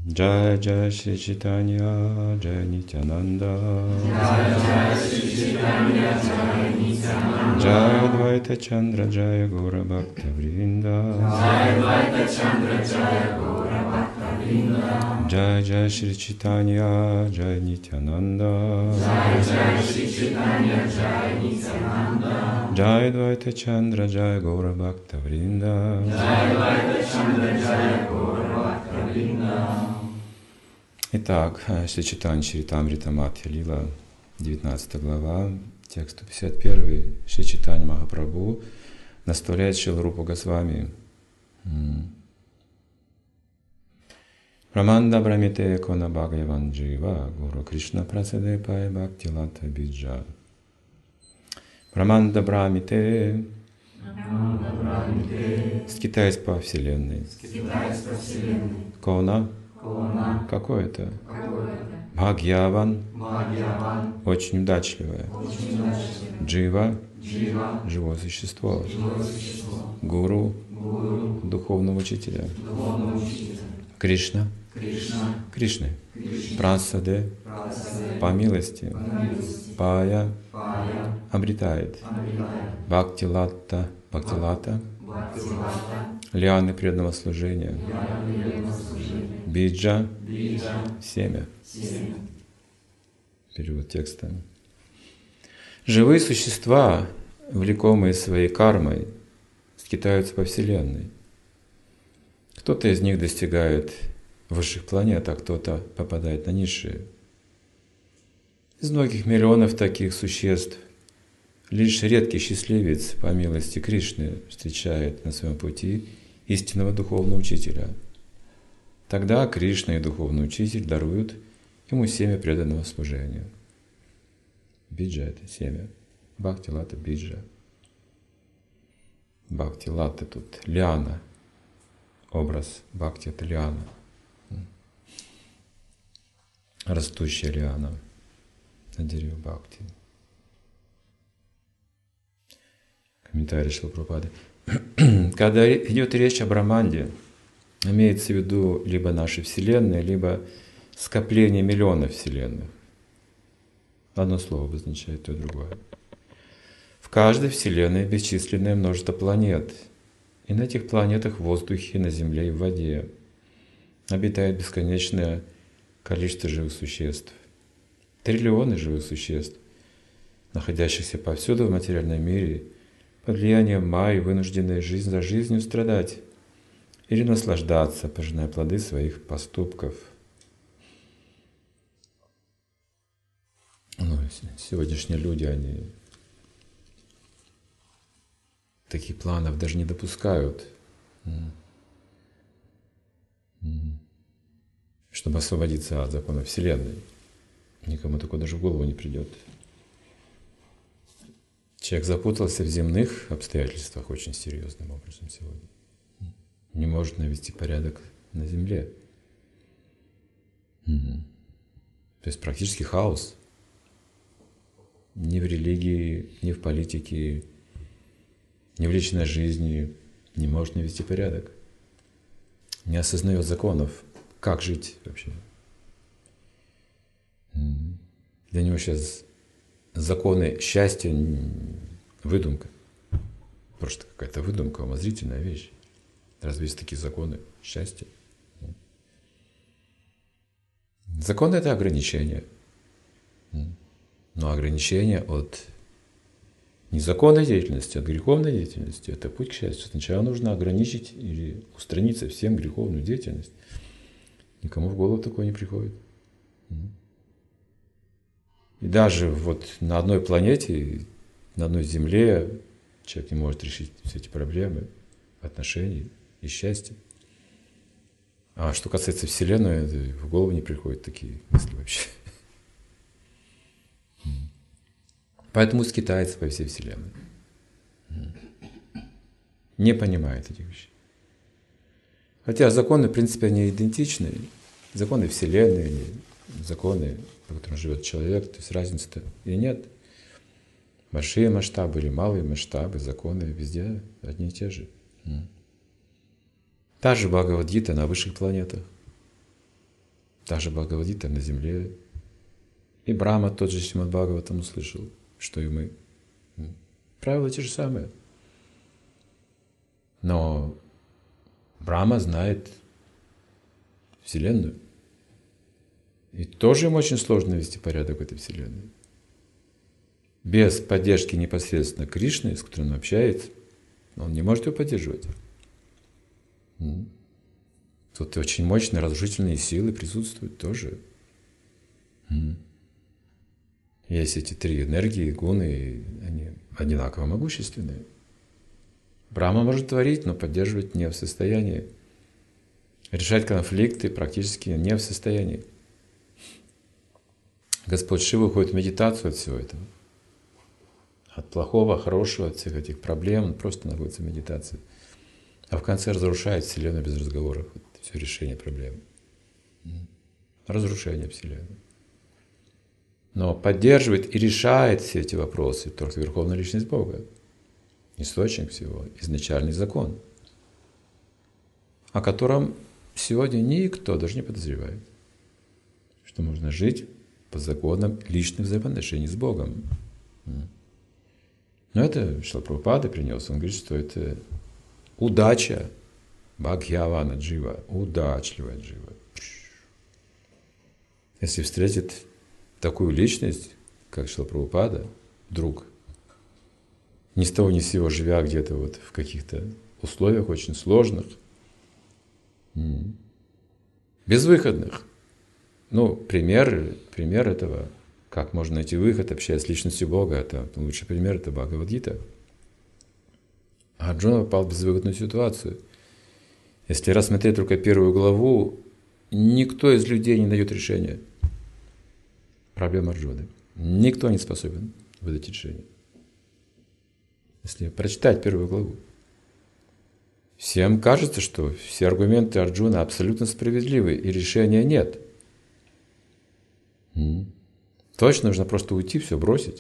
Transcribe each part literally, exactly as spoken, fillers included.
Jai Jai Shri Chaitanya Jai Nityananda Jai Jai Shri Chaitanya Jai Nityananda Jai Advaita Chandra Jai Gaura Bhakta Vrinda Jai Advaita Chandra Jai Gaura Bhakta Vrinda Jai Jai Shri Chaitanya Jai Nityananda Jai Jai Shri Chaitanya Jai Nityananda Jai Advaita Chandra Jai Gaura Bhakta Vrinda Jai Advaita Chandra Jai Gaura Bhakta Vrinda. Итак, Шри Чайтанья Чаритамрита Мадхья Лила, девятнадцатая глава, текст сто пятьдесят один. Шри Чайтанья Махапрабху наставляет Шрилу Рупу Госвами. Праманда Брамите Кона Бхагаван Джива Гуру Кришна Прасаде Пай Бхакти Лата Биджа. Праманда Брамите скитаясь по вселенной. Кона какой это? Бхагьяван, очень удачливое. Джива, живое существо. Гуру, духовного учителя. Кришна, Кришны. Прасаде, по милости. Пая, обретает. Бхакти-латта, Бхакти-лата, лианы преданного служения. Биджа, семя. Перевод текста. Живые существа, влекомые своей кармой, скитаются по Вселенной. Кто-то из них достигает высших планет, а кто-то попадает на низшие. Из многих миллионов таких существ лишь редкий счастливец, по милости Кришны, встречает на своем пути истинного духовного учителя. Тогда Кришна и духовный учитель даруют ему семя преданного служения. Биджа — это семя. Бхакти-лата — биджа. Бхакти-лата тут лиана. Образ бхакти — это лиана. Растущая лиана на дереве бхакти. Комментарий Шрилы Прабхупады. Когда идет речь о Брахманде, имеется в виду либо наша Вселенная, либо скопление миллионов Вселенных. Одно слово обозначает то и другое. В каждой Вселенной бесчисленное множество планет. И на этих планетах в воздухе, на Земле и в воде обитает бесконечное количество живых существ. Триллионы живых существ, находящихся повсюду в материальном мире, под влиянием майи, вынужденные жизнь за жизнью страдать или наслаждаться, пожиная плоды своих поступков. Ну, сегодняшние люди, они таких планов даже не допускают, чтобы освободиться от закона Вселенной. Никому такое даже в голову не придет. Человек запутался в земных обстоятельствах очень серьезным образом сегодня. Не может навести порядок на земле. Угу. То есть практически хаос. Ни в религии, ни в политике, ни в личной жизни не может навести порядок. Не осознает законов. Как жить вообще? Для него сейчас законы счастья — выдумка. Просто какая-то выдумка, умозрительная вещь. Разве есть такие законы счастья? Закон — это ограничение. Но ограничение от незаконной деятельности, от греховной деятельности — это путь к счастью. Сначала нужно ограничить или устранить совсем греховную деятельность. Никому в голову такое не приходит. И даже вот на одной планете, на одной Земле человек не может решить все эти проблемы отношений и счастья. А что касается Вселенной, в голову не приходят такие мысли вообще. Поэтому скитается по всей Вселенной. Не понимает этих вещей. Хотя законы, в принципе, они идентичны. Законы Вселенной или законы, по которым живет человек, то есть разницы-то и нет. Большие масштабы или малые масштабы, законы везде одни и те же. Та же Бхагавад-гита на высших планетах. Та же Бхагавад-гита на земле. И Брахма тот же Шримад Бхагаватам услышал, что и мы. Правила те же самые. Но Брахма знает Вселенную. И тоже им очень сложно вести порядок в этой Вселенной. Без поддержки непосредственно Кришны, с которым он общается, он не может ее поддерживать. Тут очень мощные разрушительные силы присутствуют тоже. Есть эти три энергии, гуны, они одинаково могущественные. Брахма может творить, но поддерживать не в состоянии. Решать конфликты практически не в состоянии. Господь Шива уходит в медитацию от всего этого. От плохого, хорошего, от всех этих проблем. Он просто находится в медитации. А в конце разрушает Вселенную без разговоров. Вот все решение проблемы. Разрушение Вселенной. Но поддерживает и решает все эти вопросы только Верховная Личность Бога. Источник всего, изначальный закон, о котором сегодня никто даже не подозревает, что можно жить по законам личных взаимоотношений с Богом. Но это Шрила Прабхупада принес. Он говорит, что это удача Бхагьявана Джива, удачливая Джива. Если встретит такую личность, как Шрила Прабхупада, вдруг, ни с того ни с сего, живя где-то вот в каких-то условиях очень сложных, безвыходных. Ну, пример, пример этого, как можно найти выход, общаясь с личностью Бога, это лучший пример, это Бхагавад-гита. Арджуна попал в безвыходную ситуацию. Если рассмотреть только первую главу, никто из людей не дает решения проблем Арджуны. Никто не способен выдать решение. Если прочитать первую главу, всем кажется, что все аргументы Арджуна абсолютно справедливы, и решения нет. Точно нужно просто уйти, все бросить.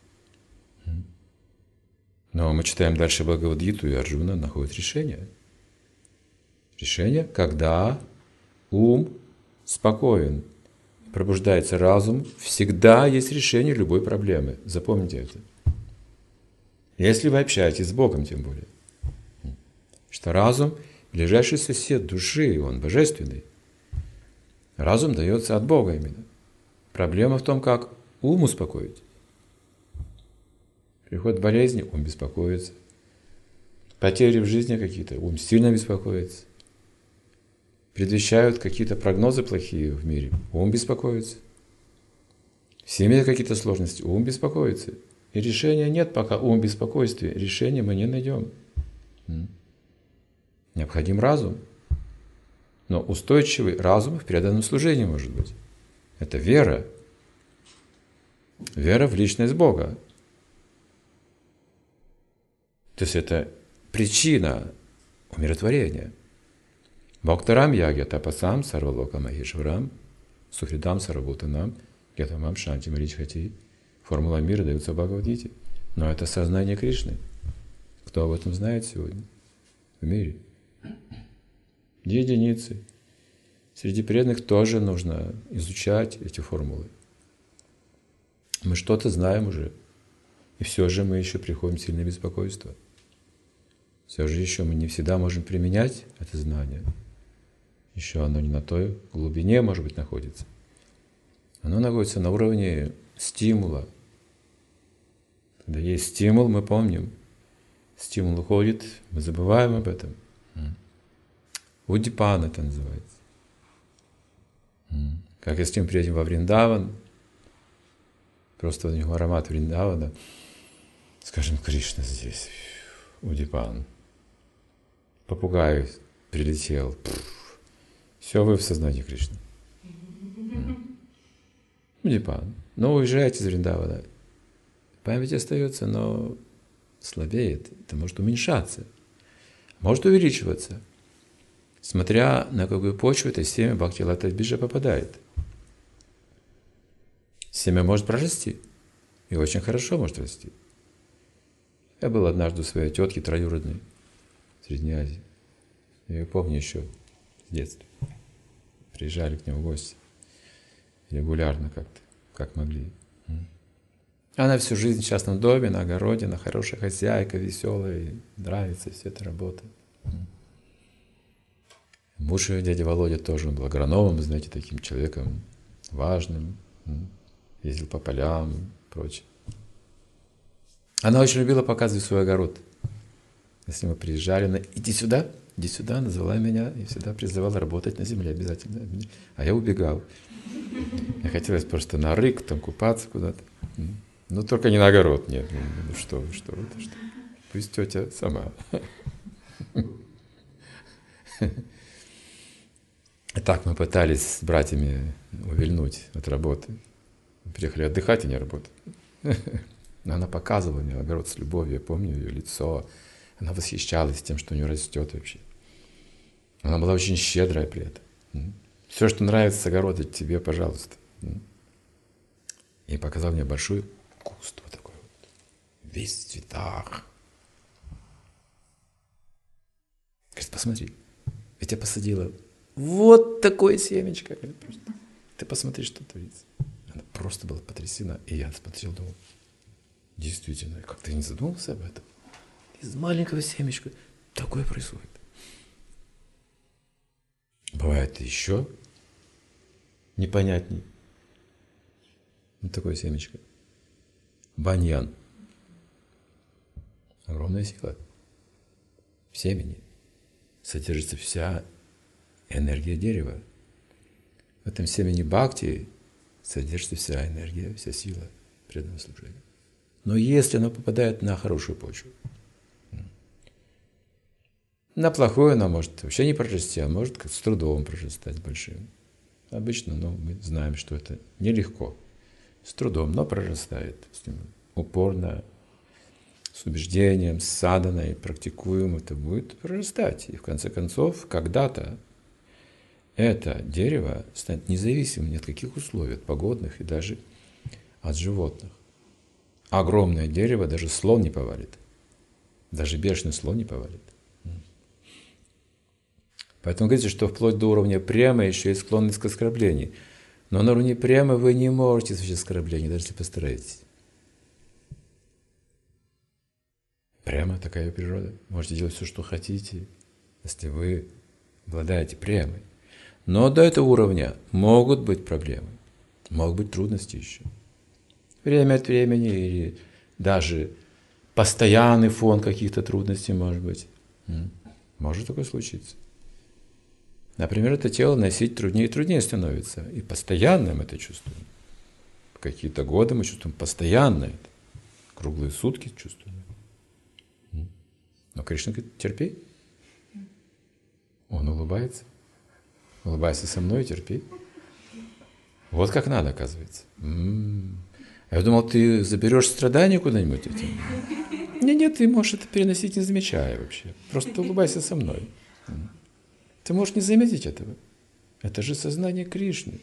Но мы читаем дальше Бхагавад-гиту, и Арджуна находит решение. Решение, когда ум спокоен, пробуждается разум, всегда есть решение любой проблемы. Запомните это. Если вы общаетесь с Богом, тем более. Что разум – ближайший сосед души, он божественный. Разум дается от Бога именно. Проблема в том, как ум успокоить. Приходят болезни, ум беспокоится. Потери в жизни какие-то, ум сильно беспокоится. Предвещают какие-то прогнозы плохие в мире, ум беспокоится. В семье какие-то сложности, ум беспокоится. И решения нет, пока ум в беспокойстве. Решения мы не найдем. Необходим разум. Но устойчивый разум в преданном служении может быть. Это вера. Вера в личность Бога. То есть это причина умиротворения. Бхактарам ягья тапасам сарвалока махешварам сухридам сарвабхутанам гятамам шанти маричхати. Формула мира дается в Бхагавад-гите. Но это сознание Кришны. Кто об этом знает сегодня в мире? Единицы. Среди преданных тоже нужно изучать эти формулы. Мы что-то знаем уже. И все же мы еще приходим в сильное беспокойство. Все же еще мы не всегда можем применять это знание. Еще оно не на той глубине, может быть, находится. Оно находится на уровне стимула. Когда есть стимул, мы помним. Стимул уходит, мы забываем об этом. Удипан это называется. Как если мы приедем во Вриндаван, просто у него аромат Вриндавана, скажем, Кришна здесь, Удипан. Попугай прилетел. Все, вы в сознании Кришны. Удипан. Но уезжаете из Вриндавана. Память остается, но слабеет. Это может уменьшаться. Может увеличиваться. Смотря на какую почву это семя Бхакти-лата биджа попадает. Семя может прорасти. И очень хорошо может расти. Я был однажды у своей тетки троюродной в Средней Азии. Я ее помню еще с детства. Приезжали к нему в гости. регулярно как-то, как могли. Она всю жизнь в частном доме, на огороде, она хорошая хозяйка, веселая, нравится вся эта работа. Муж ее, дядя Володя, тоже он был агрономом, знаете, таким человеком важным, ездил по полям и прочее. Она очень любила показывать свой огород. Если мы приезжали, она «иди сюда, иди сюда», называла меня и всегда призывала работать на земле обязательно. А я убегал. Я хотелось просто на рык, там купаться куда-то. Но только не на огород, нет. Ну что вы, что вы, что? Пусть тетя сама. И так мы пытались с братьями увильнуть от работы. Приехали отдыхать, а не работать. Но она показывала мне огород с любовью, я помню ее лицо. Она восхищалась тем, что у нее растет вообще. Она была очень щедрая при этом. Все, что нравится с огорода, тебе, пожалуйста. И показал мне большой куст вот такой вот, весь в цветах. Говорит, посмотри, я тебя посадила вот такое семечко. Ты посмотри, что творится. Она просто была потрясена. И я смотрел, думал, действительно, как ты не задумался об этом? Из маленького семечка такое происходит. Бывает еще непонятней. Вот такое семечко. Баньян. Огромная сила. В семени содержится вся энергия дерева. В этом семени бхакти содержится вся энергия, вся сила преданного служения. Но если оно попадает на хорошую почву, на плохую оно может вообще не прорасти, а может с трудом прорастать большим. Обычно, но мы знаем, что это нелегко. С трудом, но прорастает. С ним упорно, с убеждением, с саданой, практикуем, это будет прорастать. И в конце концов, когда-то это дерево станет независимым ни от каких условий, от погодных и даже от животных. Огромное дерево даже слон не повалит. Даже бешеный слон не повалит. Поэтому говорится, что вплоть до уровня прямо еще есть склонность к оскорблению. Но на уровне прямо вы не можете совершить оскорбление, даже если постараетесь. Прямо такая природа. Можете делать все, что хотите, если вы обладаете прямой. Но до этого уровня могут быть проблемы, могут быть трудности еще. Время от времени или даже постоянный фон каких-то трудностей может быть. Может такое случиться. Например, это тело носить труднее и труднее становится. И постоянно мы это чувствуем. Какие-то годы мы чувствуем постоянно это. Круглые сутки чувствуем. Но Кришна говорит, терпи. Он улыбается. Улыбайся со мной и терпи. Вот как надо, оказывается. М-м-м. Я думал, ты заберешь страдания куда-нибудь этим. Нет, нет, ты можешь это переносить, не замечая вообще. Просто улыбайся со мной. Ты можешь не заметить этого. Это же сознание Кришны.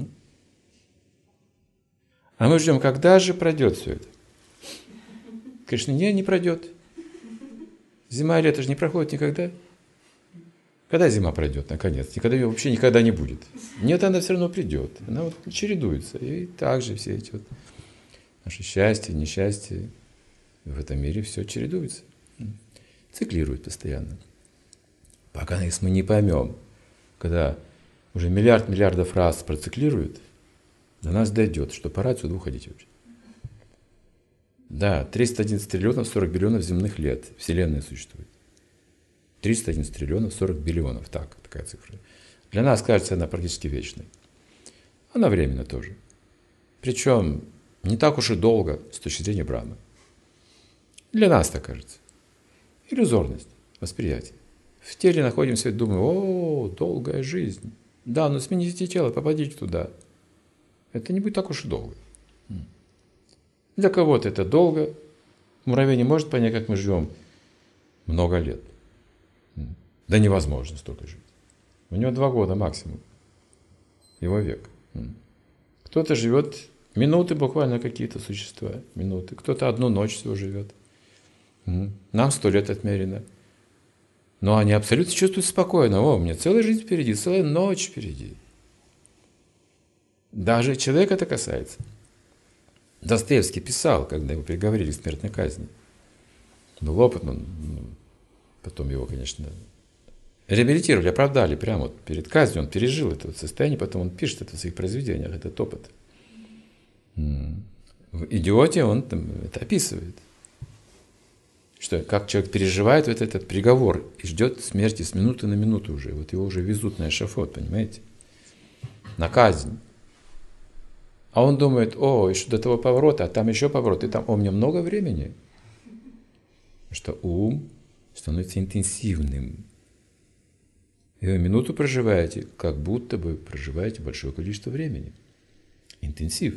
А мы ждем, когда же пройдет все это. Кришна, не, не пройдет. Зима и лето же не проходит никогда. Когда зима пройдет, наконец? Никогда ее вообще никогда не будет. Нет, она все равно придет. Она вот чередуется. И также все эти вот наши счастья, несчастья в этом мире все чередуется. Циклирует постоянно. Пока если мы не поймем, когда уже миллиард миллиардов раз проциклирует, до нас дойдет, что пора отсюда уходить вообще. Да, триста одиннадцать триллионов сорок биллионов земных лет Вселенная существует. триста одиннадцать триллионов сорок биллионов, так, такая цифра. Для нас, кажется, она практически вечной. Она временна тоже. Причем не так уж и долго с точки зрения Брахмы. Для нас так кажется. Иллюзорность, восприятие. В теле находимся и думаем, о, долгая жизнь. Да, но смените тело, попадите туда. Это не будет так уж и долго. Для кого-то это долго. Муравей не может понять, как мы живем много лет. Да невозможно столько жить. У него два года максимум. Его век. Кто-то живет минуты буквально какие-то существа. Минуты. Кто-то одну ночь всего живет. Нам сто лет отмерено. Но они абсолютно чувствуют спокойно. О, у меня целая жизнь впереди, целая ночь впереди. Даже человека это касается. Достоевский писал, когда его приговорили к смертной казни. Был опыт, он, ну, потом его, конечно, реабилитировали, оправдали прямо вот перед казнью. Он пережил это вот состояние, потом он пишет это в своих произведениях, этот опыт. В «Идиоте» он там это описывает. Что, как человек переживает вот этот приговор и ждет смерти с минуты на минуту уже. Вот его уже везут на эшафот, понимаете? На казнь. А он думает: о, еще до того поворота, а там еще поворот, и там, о, у меня много времени. Потому что ум становится интенсивным. И вы минуту проживаете, как будто бы проживаете большое количество времени. Интенсив.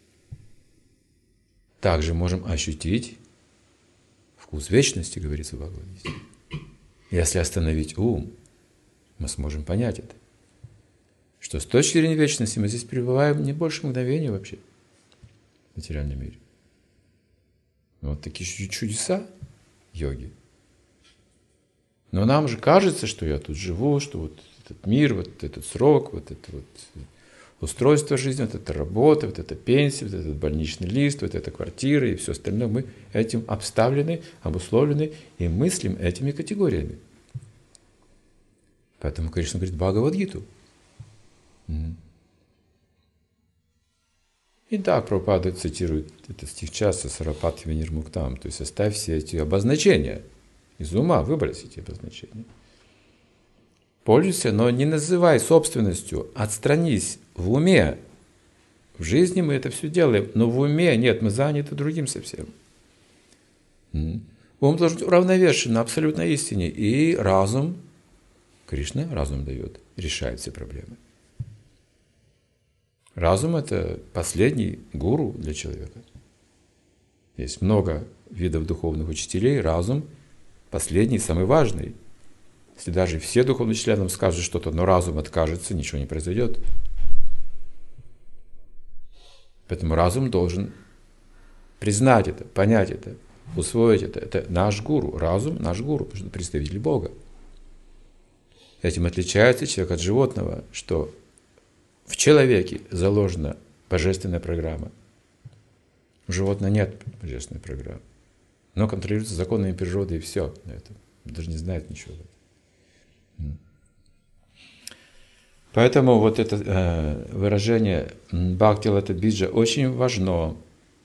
Также можем ощутить вкус вечности, говорится в Бхагавад-гите. Если остановить ум, мы сможем понять это. Что с точки зрения вечности мы здесь пребываем не больше мгновения вообще в материальном мире. Вот такие чудеса йоги. Но нам же кажется, что я тут живу, что вот этот мир, вот этот срок, вот это вот устройство жизни, вот эта работа, вот эта пенсия, вот этот больничный лист, вот эта квартира и все остальное, мы этим обставлены, обусловлены и мыслим этими категориями. Поэтому Кришна говорит Бхагавад-гиту. И да, Прабхупада цитирует этот стих часто Сарапатхи Винирмуктам, то есть оставь все эти обозначения из ума, выбрось эти обозначения. Пользуйся, но не называй собственностью, отстранись в уме. В жизни мы это все делаем, но в уме нет, мы заняты другим совсем. Ум должен быть уравновешен на абсолютной истине, и разум, Кришна разум дает, решает все проблемы. Разум – это последний гуру для человека. Есть много видов духовных учителей, разум – последний, самый важный. Если даже все духовные учителя нам скажут что-то, но разум откажется, ничего не произойдет. Поэтому разум должен признать это, понять это, усвоить это. Это наш гуру. Разум – наш гуру, потому что представитель Бога. Этим отличается человек от животного, что в человеке заложена божественная программа. У животного нет божественной программы. Но контролируется законами природы, и все на этом. Даже не знает ничего. Поэтому вот это э, выражение «бхакти лата биджа» очень важно.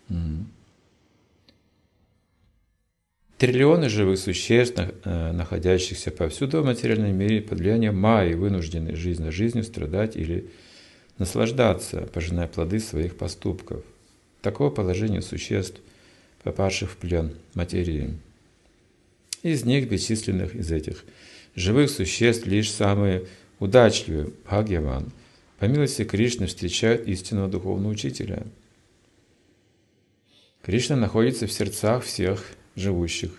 Триллионы живых существ, находящихся повсюду в материальном мире, под влиянием майи, вынуждены жизнь за жизнью страдать или наслаждаться, пожиная плоды своих поступков. Такое положение существ, попавших в плен материи. Из них, бесчисленных из этих живых существ, лишь самые удачливые, Бхагьяван, по милости Кришны, встречают истинного духовного учителя. Кришна находится в сердцах всех живущих.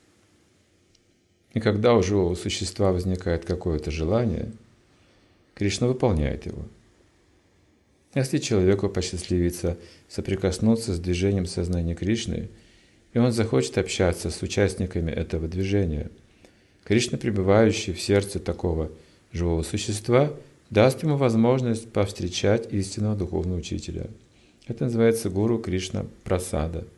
И когда у живого существа возникает какое-то желание, Кришна выполняет его. Если человеку посчастливится соприкоснуться с движением сознания Кришны, и он захочет общаться с участниками этого движения, Кришна, пребывающий в сердце такого живого существа, даст ему возможность повстречать истинного духовного учителя. Это называется гуру Кришна Прасада.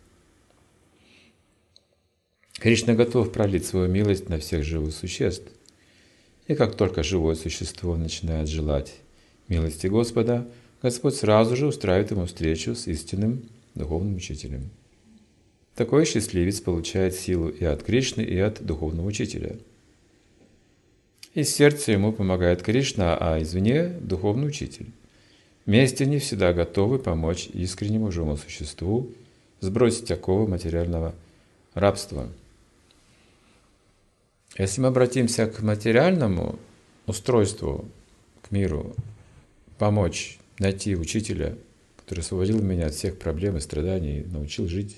Кришна готов пролить свою милость на всех живых существ. И как только живое существо начинает желать милости Господа, Господь сразу же устраивает ему встречу с истинным духовным учителем. Такой счастливец получает силу и от Кришны, и от духовного учителя. Из сердца ему помогает Кришна, а извне – духовный учитель. Вместе они всегда готовы помочь искреннему живому существу сбросить оковы материального рабства. Если мы обратимся к материальному устройству, к миру, помочь найти учителя, который освободил меня от всех проблем и страданий, научил жить,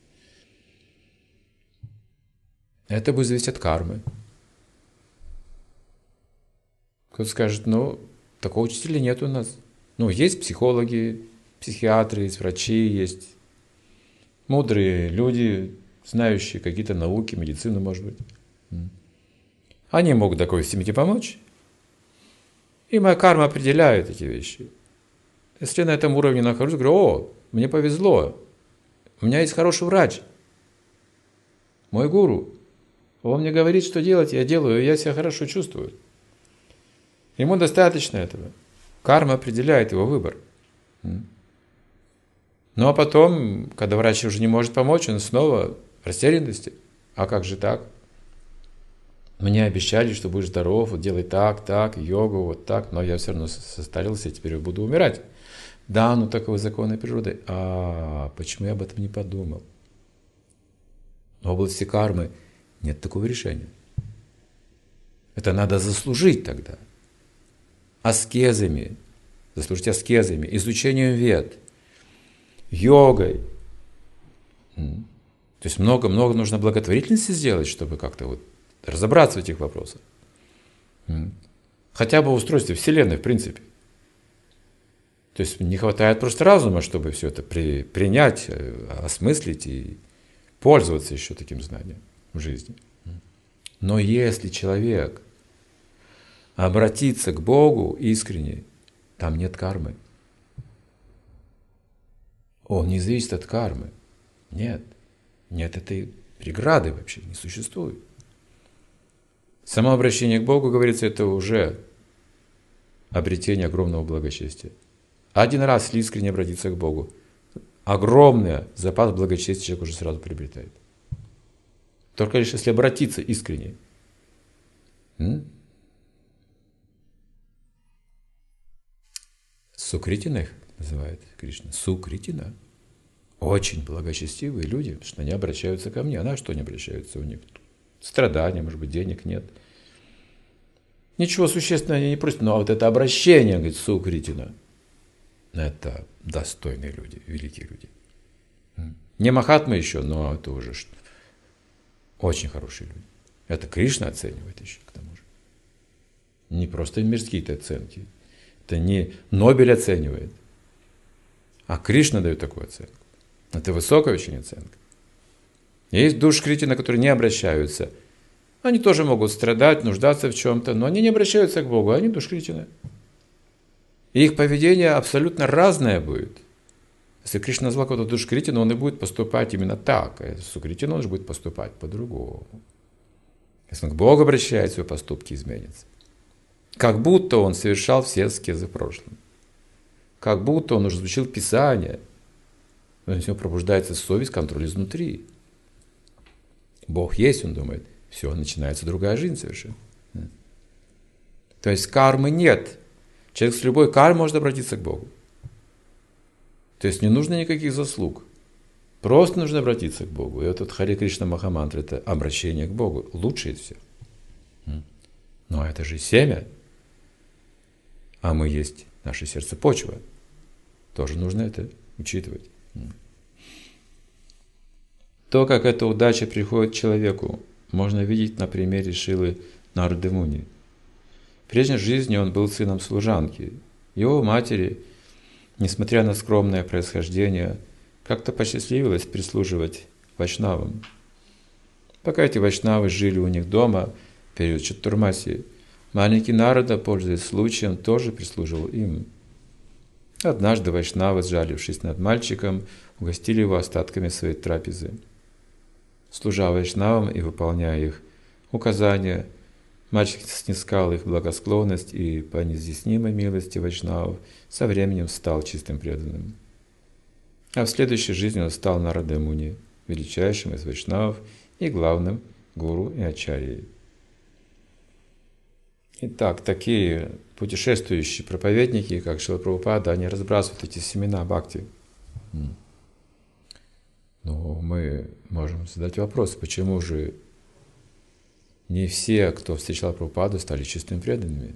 это будет зависеть от кармы. Кто-то скажет: ну, такого учителя нет у нас. Ну, есть психологи, психиатры, есть врачи, есть мудрые люди, знающие какие-то науки, медицину, может быть. Они могут такой семье помочь. И моя карма определяет эти вещи. Если я на этом уровне нахожусь, говорю: о, мне повезло, у меня есть хороший врач, мой гуру. Он мне говорит, что делать, я делаю, и я себя хорошо чувствую. Ему достаточно этого. Карма определяет его выбор. Ну а потом, когда врач уже не может помочь, он снова в растерянности. А как же так? Мне обещали, что будешь здоров, вот делай так, так, йогу, вот так, но я все равно состарился, и теперь буду умирать. Да, ну таковы законы природы. А почему я об этом не подумал? В области кармы нет такого решения. Это надо заслужить тогда. Аскезами, заслужить аскезами, изучением вед, йогой. То есть много-много нужно благотворительности сделать, чтобы как-то вот разобраться в этих вопросах. Хотя бы в устройстве Вселенной, в принципе. То есть не хватает просто разума, чтобы все это при, принять, осмыслить и пользоваться еще таким знанием в жизни. Но если человек обратится к Богу искренне, там нет кармы. Он не зависит от кармы. Нет. Нет этой преграды вообще, не существует. Само обращение к Богу, говорится, это уже обретение огромного благочестия. Один раз, если искренне обратиться к Богу, огромный запас благочестия человек уже сразу приобретает. Только лишь если обратиться искренне. М? Сукритина их называет Кришна. Сукритина. Очень благочестивые люди, потому что они обращаются ко мне. А на что они обращаются? У них страдания, может быть, денег нет. Ничего существенного они не просят. Но вот это обращение, говорит, Сукритина, это достойные люди, великие люди. Не махатмы еще, но это уже очень хорошие люди. Это Кришна оценивает еще к тому же. Не просто мирские-то оценки. Это не Нобель оценивает, а Кришна дает такую оценку. Это высокая очень оценка. Есть душкритины, которые не обращаются. Они тоже могут страдать, нуждаться в чем-то, но они не обращаются к Богу, они душкритины. И их поведение абсолютно разное будет. Если Кришна назвал кого-то душкритину, он и будет поступать именно так. А если сукритину, он же будет поступать по-другому. Если он к Богу обращается, его поступки изменятся. Как будто он совершал все аскезы в прошлом. Как будто он уже изучил Писание. У него пробуждается совесть, контроль изнутри. Бог есть, он думает. Все, начинается другая жизнь совершенно. То есть кармы нет. Человек с любой кармой может обратиться к Богу. То есть не нужно никаких заслуг. Просто нужно обратиться к Богу. И вот этот Харе Кришна Махамантра – это обращение к Богу. Лучше из всех. Но это же семя. А мы есть наше сердце почва. Тоже нужно это учитывать. То, как эта удача приходит к человеку, можно видеть на примере Шилы Нарды Муни. В прежней жизни он был сыном служанки. Его матери, несмотря на скромное происхождение, как-то посчастливилось прислуживать вайшнавам. Пока эти вайшнавы жили у них дома в период Чатурмаси, маленький Нарада, пользуясь случаем, тоже прислуживал им. Однажды вайшнавы, сжалившись над мальчиком, угостили его остатками своей трапезы. Служа вайшнавам и выполняя их указания, мальчик снискал их благосклонность и по неизъяснимой милости вайшнавов со временем стал чистым преданным. А в следующей жизни он стал Нарада Муни, величайшим из вайшнавов и главным гуру и ачарьей. Итак, такие путешествующие проповедники, как Шрила Прабхупада, они разбрасывают эти семена бхакти. Но мы можем задать вопрос, почему же не все, кто встречал Прабхупаду, стали чистыми преданными?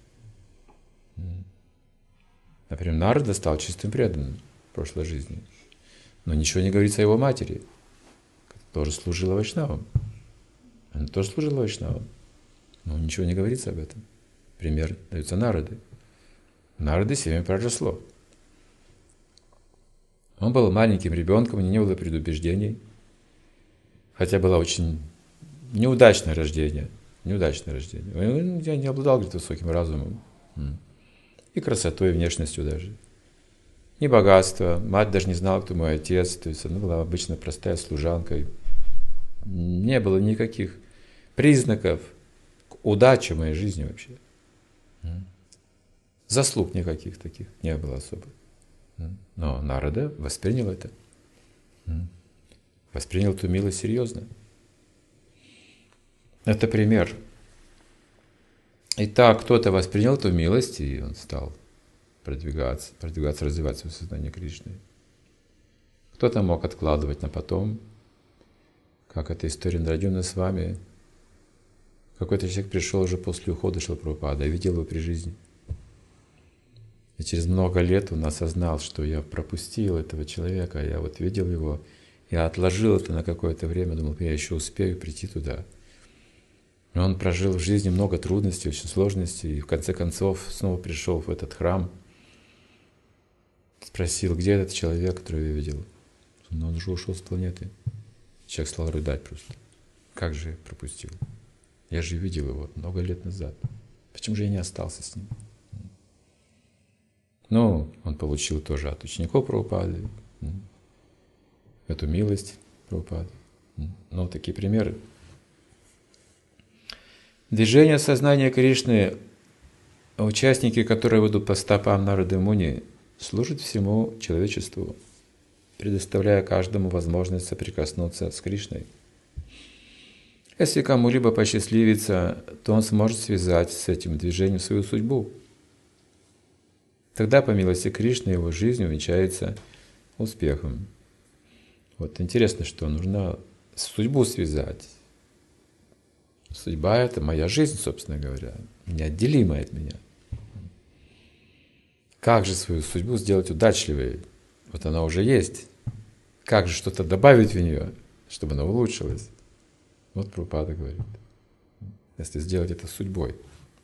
Например, Нарада стал чистым преданным в прошлой жизни, но ничего не говорится о его матери, которая тоже служила вайшнавам. Она тоже служила вайшнавам, но ничего не говорится об этом. Пример дается Нарады. Нарады семя проросло. Он был маленьким ребенком, у него не было предубеждений, хотя было очень неудачное рождение. Неудачное рождение. Он не обладал, говорит, высоким разумом и красотой, и внешностью даже. ни богатства. Мать даже не знала, кто мой отец. То есть она была обычно простая служанкой. Не было никаких признаков удачи в моей жизни вообще. Заслуг никаких таких не было особо. Но Нарада воспринял это. Воспринял эту милость серьезно. Это пример. Итак, кто-то воспринял эту милость, и он стал продвигаться, продвигаться, развивать свое сознание Кришны. Кто-то мог откладывать на потом, как эта история Нрадюмна с вами. Какой-то человек пришел уже после ухода Шрилы Прабхупады, я видел его при жизни. И через много лет он осознал, что я пропустил этого человека, я вот видел его, я отложил это на какое-то время, думал, я еще успею прийти туда. Но он прожил в жизни много трудностей, очень сложностей, и в конце концов снова пришел в этот храм, спросил, где этот человек, которого я видел. Но он уже ушел с планеты. Человек стал рыдать просто. Как же я пропустил? Я же видел его много лет назад. Почему же я не остался с ним? Ну, он получил тоже от учеников Прабхупады эту милость Прабхупады. Ну, такие примеры. Движение сознания Кришны, участники, которые идут по стопам Нарады Муни, служат всему человечеству, предоставляя каждому возможность соприкоснуться с Кришной. Если кому-либо посчастливится, то он сможет связать с этим движением свою судьбу. Тогда, по милости Кришны, его жизнь увенчается успехом. Вот интересно, что нужно судьбу связать. Судьба — это моя жизнь, собственно говоря, неотделимая от меня. Как же свою судьбу сделать удачливой? Вот она уже есть. Как же что-то добавить в нее, чтобы она улучшилась? Вот Прабхупада говорит. Если сделать это судьбой.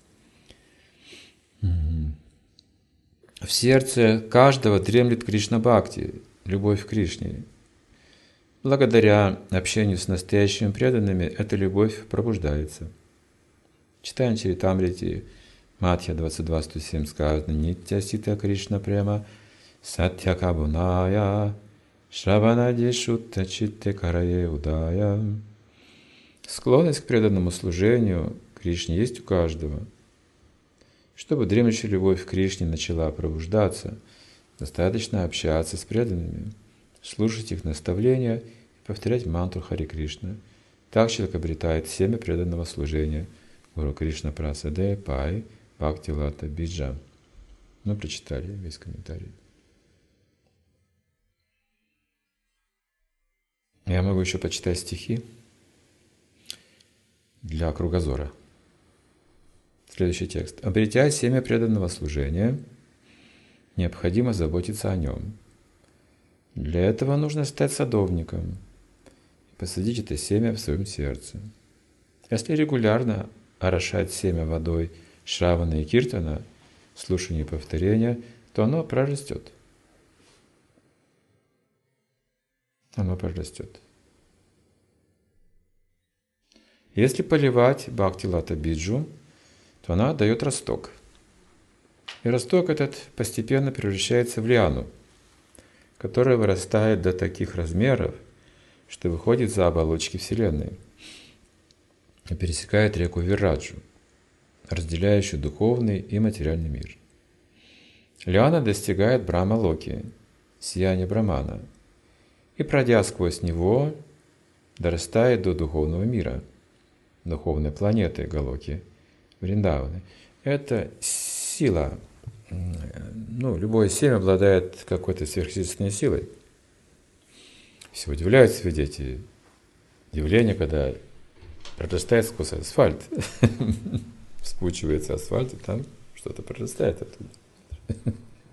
В сердце каждого дремлет Кришна-бхакти, любовь к Кришне. Благодаря общению с настоящими преданными эта любовь пробуждается. Читаем Чаритамрити, Матхья двадцать два сто семь сказано: Нитья сита Кришна према сатья кабуная шраванади шутта читте карае удая. Склонность к преданному служению Кришне есть у каждого. Чтобы дремлющая любовь к Кришне начала пробуждаться, достаточно общаться с преданными, слушать их наставления и повторять мантру Хари Кришна. Так человек обретает семя преданного служения. Гуру Кришна Прасаде Пай Бхакти Лата Биджа. Мы прочитали весь комментарий. Я могу еще почитать стихи для кругозора. Следующий текст. Обретя семя преданного служения, необходимо заботиться о нем. Для этого нужно стать садовником и посадить это семя в своем сердце. Если регулярно орошать семя водой Шравана и Киртана, слушания и повторения, то оно прорастет. Оно прорастет. Если поливать Бхакти Лата Биджу, то она дает росток. И росток этот постепенно превращается в лиану, которая вырастает до таких размеров, что выходит за оболочки Вселенной и пересекает реку Вираджу, разделяющую духовный и материальный мир. Лиана достигает Брахма-локи, сияния Брамана, и, пройдя сквозь него, дорастает до духовного мира, духовной планеты Галоки, Вриндаваны. Это сила. Ну, любое семя обладает какой-то сверхъестественной силой. Все удивляются ведь эти явления, когда прорастает сквозь асфальт. Вспучивается асфальт, и там что-то прорастает оттуда.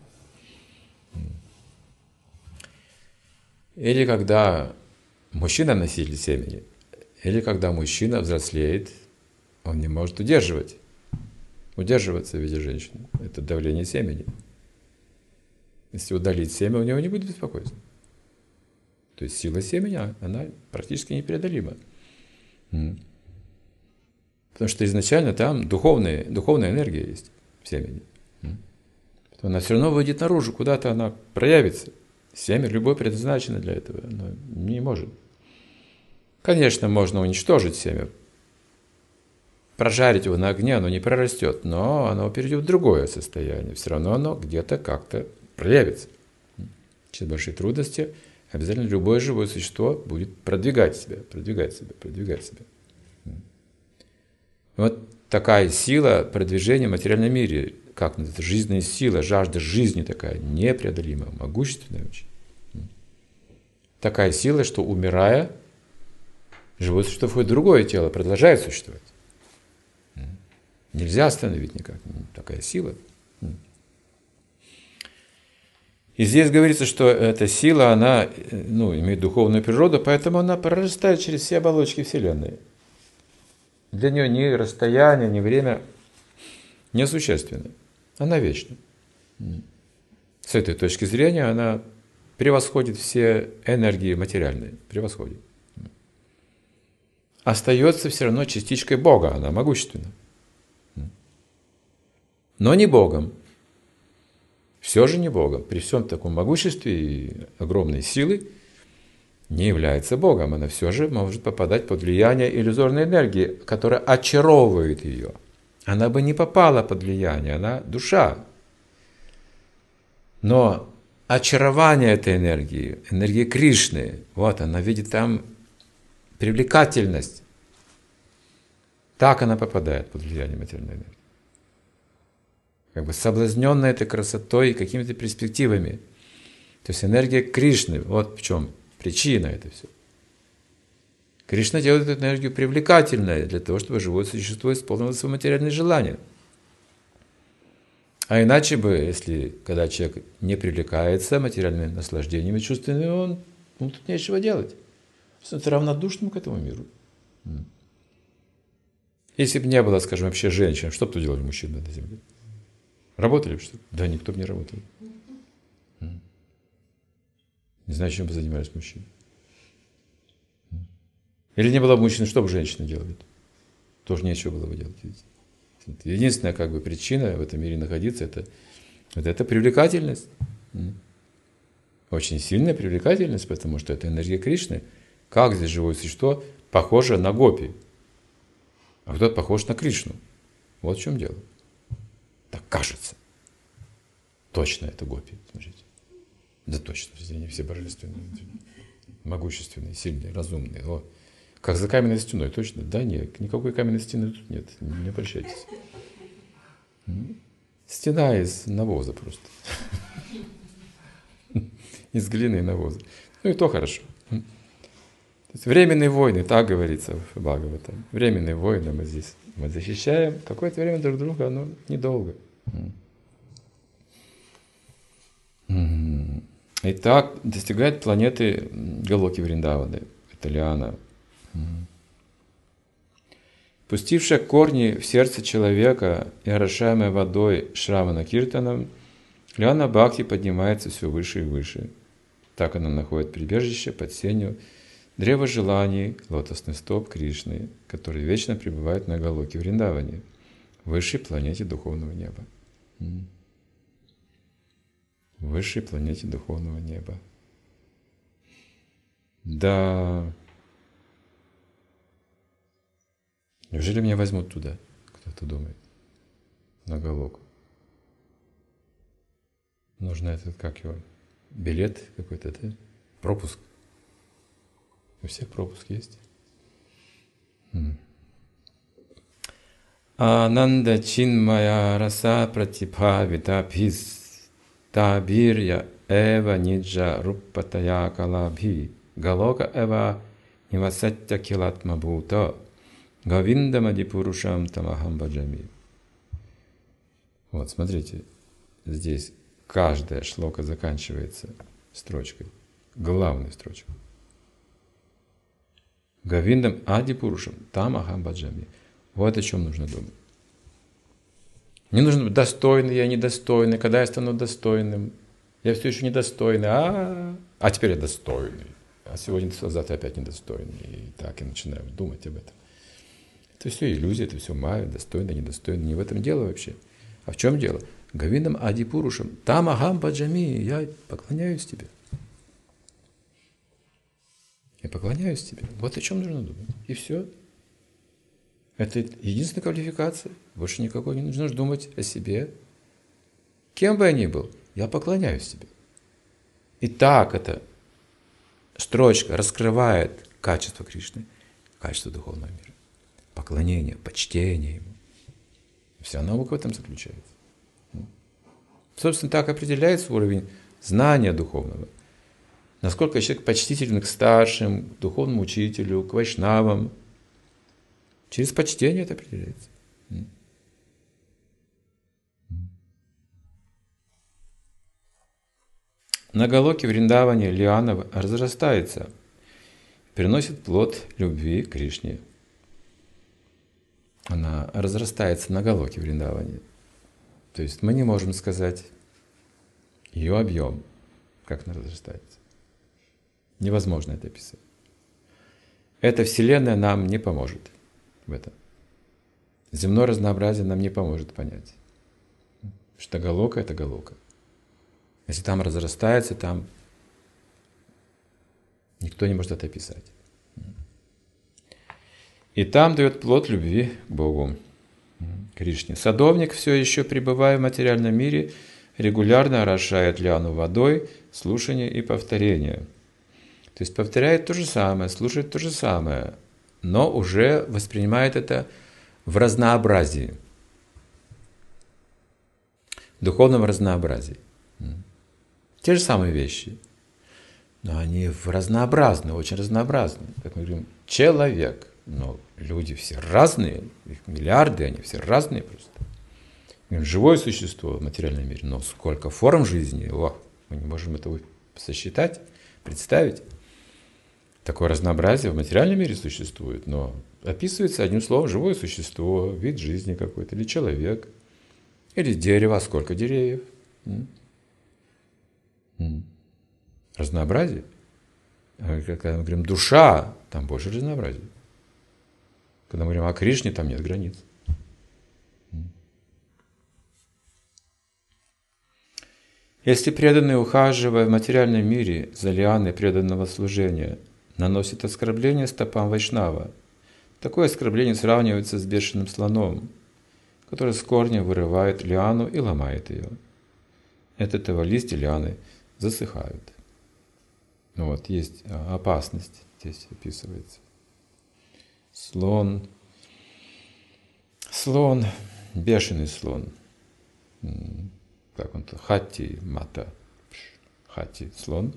Или когда мужчина носитель семени, или когда мужчина взрослеет, он не может удерживать, удерживаться в виде женщины. Это давление семени. Если удалить семя, у него не будет беспокойства. То есть сила семени, она практически непреодолима. Потому что изначально там духовная, духовная энергия есть в семени. то она все равно выйдет наружу, куда-то она проявится. Семя любое предназначено для этого, оно не может. Конечно, можно уничтожить семя, прожарить его на огне, оно не прорастет, но оно перейдет в другое состояние. Все равно оно где-то как-то проявится. Через большие трудности обязательно любое живое существо будет продвигать себя, продвигать себя, продвигать себя. Вот такая сила продвижения в материальном мире, как называется, жизненная сила, жажда жизни такая, непреодолимая, могущественная очень. Такая сила, что умирая, живое существо входит в другое тело, продолжает существовать. Нельзя остановить никак, такая сила. И здесь говорится, что эта сила, она ну, имеет духовную природу, поэтому она прорастает через все оболочки Вселенной. Для нее ни расстояние, ни время несущественно. Она вечна. С этой точки зрения она превосходит все энергии материальные. Превосходит. Остается все равно частичкой Бога, она могущественна. Но не Богом. Все же не Богом. При всем таком могуществе и огромной силы не является Богом. Она все же может попадать под влияние иллюзорной энергии, которая очаровывает ее. Она бы не попала под влияние, она душа. Но очарование этой энергии, энергии Кришны, вот она видит там привлекательность. Так она попадает под влияние материальной энергии. Как бы соблазненная этой красотой и какими-то перспективами. То есть энергия Кришны, вот в чем причина это все. Кришна делает эту энергию привлекательной для того, чтобы живое существо исполнило свои материальные желания. А иначе бы, если когда человек не привлекается материальными наслаждениями чувственными, он, ему тут нечего делать. Он равнодушным к этому миру. Если бы не было, скажем, вообще женщин, что бы тут делали мужчины на земле? Работали бы, что ли? Да, никто бы не работал. Не знаю, чем бы занимались мужчины. Или не было бы мужчин, что бы женщины делали? Тоже нечего было бы делать. Единственная как бы причина в этом мире находиться, это, это, это привлекательность. Очень сильная привлекательность, потому что это энергия Кришны. Как здесь живое существо похоже на гопи, а кто-то похож на Кришну. Вот в чем дело. Так кажется. Точно это гопи, смотрите. Да точно, они все божественные, могущественные, сильные, разумные. О, как за каменной стеной, точно? Да нет, никакой каменной стены тут нет, не обращайтесь. Стена из навоза просто. Из глины и навоза. Ну и то хорошо. То есть временные войны, так говорится в Бхагаватам. Временные войны мы здесь мы защищаем. Какое-то время друг друга, оно недолго. Итак, достигает планеты Галоки Вриндаваны, это Лиана. Пустившая корни в сердце человека и орошаемая водой Шравана Киртаном, Лиана Бхакти поднимается все выше и выше. Так она находит прибежище под сенью древа желаний, лотосный стоп Кришны, который вечно пребывает на Галоке Вриндаване, высшей планете духовного неба. Высшей планете духовного неба. Да. Неужели меня возьмут туда? Кто-то думает. На Галоку. Нужно этот, как его, билет какой-то, да? Пропуск. У всех пропуск есть. Ананда чинмая раса пратибхавита бхис табирья эва ниджа руппатая калабхи галока эва нивасаття килатма бхута гавиндамади пурушам тамахам баджами. Вот, смотрите, здесь каждая шлока заканчивается строчкой, главной строчкой. Гавиндам ади пурушам тамахам баджами. Вот о чем нужно думать. Не нужно быть достойный, я недостойный. Когда я стану достойным? Я все еще недостойный. А, а теперь я достойный. А сегодня, завтра опять недостойный. И так я начинаю думать об этом. Это все иллюзия, это все майя, достойный, недостойный. Не в этом дело вообще. А в чем дело? Гавиндам Адипурушам, там Агам Баджами, я поклоняюсь тебе. Я поклоняюсь тебе. Вот о чем нужно думать. И все. Это единственная квалификация. Больше никакой не нужно думать о себе. Кем бы я ни был, я поклоняюсь тебе. И так эта строчка раскрывает качество Кришны, качество духовного мира. Поклонение, почтение ему. Вся наука в этом заключается. Собственно, так определяется уровень знания духовного. Насколько человек почтителен к старшим, к духовному учителю, к вайшнавам. Через почтение это определяется. На Галоке Вриндаване лиана разрастается, приносит плод любви к Кришне. Она разрастается на Галоке Вриндаване. То есть мы не можем сказать ее объем, как она разрастается. Невозможно это описать. Эта Вселенная нам не поможет в этом. Земное разнообразие нам не поможет понять. Потому что Галока — это Галока. Если там разрастается, там никто не может это описать. И там дает плод любви к Богу, Кришне. Садовник, все еще пребывая в материальном мире, регулярно орошает лиану водой, слушание и повторение. То есть повторяет то же самое, слушает то же самое, но уже воспринимает это в разнообразии, в духовном разнообразии. Те же самые вещи, но они в разнообразны, очень разнообразны. Как мы говорим, человек, но люди все разные, их миллиарды, они все разные просто. Живое существо в материальном мире, но сколько форм жизни, о, мы не можем этого сосчитать, представить. Такое разнообразие в материальном мире существует, но описывается одним словом живое существо, вид жизни какой-то, или человек, или дерево, а сколько деревьев. Разнообразие. Когда мы говорим душа, там больше разнообразия. Когда мы говорим о Кришне, там нет границ. Если преданный, ухаживая в материальном мире за лианой преданного служения, наносит оскорбление стопам Вайшнава, такое оскорбление сравнивается с бешеным слоном, который с корнем вырывает лиану и ломает ее. От этого листья лианы засыхают. Ну вот, есть опасность, здесь описывается. Слон, слон, бешеный слон. Как он-то? Хати, мата. Хати, слон.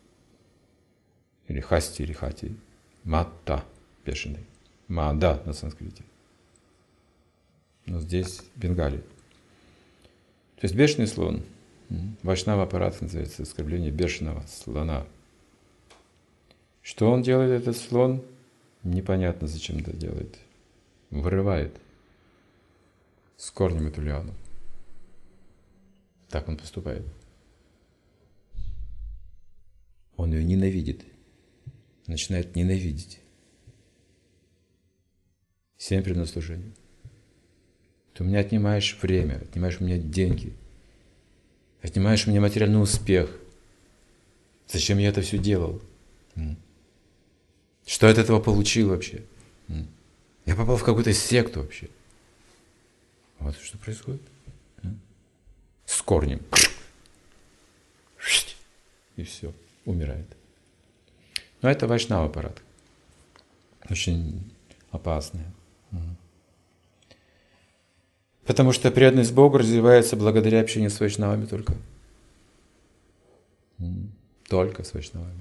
Или хасти, или хати. Мата, бешеный. Мада на санскрите. Но здесь Бенгали. То есть бешеный слон. Вайшнава аппарат называется оскорбление бешеного слона. Что он делает, этот слон? Непонятно, зачем это делает. Вырывает с корнем эту лиану. Так он поступает. Он ее ненавидит. Начинает ненавидеть. Семь преданных служений. Ты у меня отнимаешь время, отнимаешь у меня деньги, отнимаешь у меня материальный успех. Зачем я это все делал? Что я от этого получил вообще? Я попал в какую-то секту вообще. Вот что происходит. С корнем. И все, умирает. Но это вайшнава аппарат. Очень опасный. Потому что преданность Богу развивается благодаря общению с вайшнавами только. Только с вайшнавами.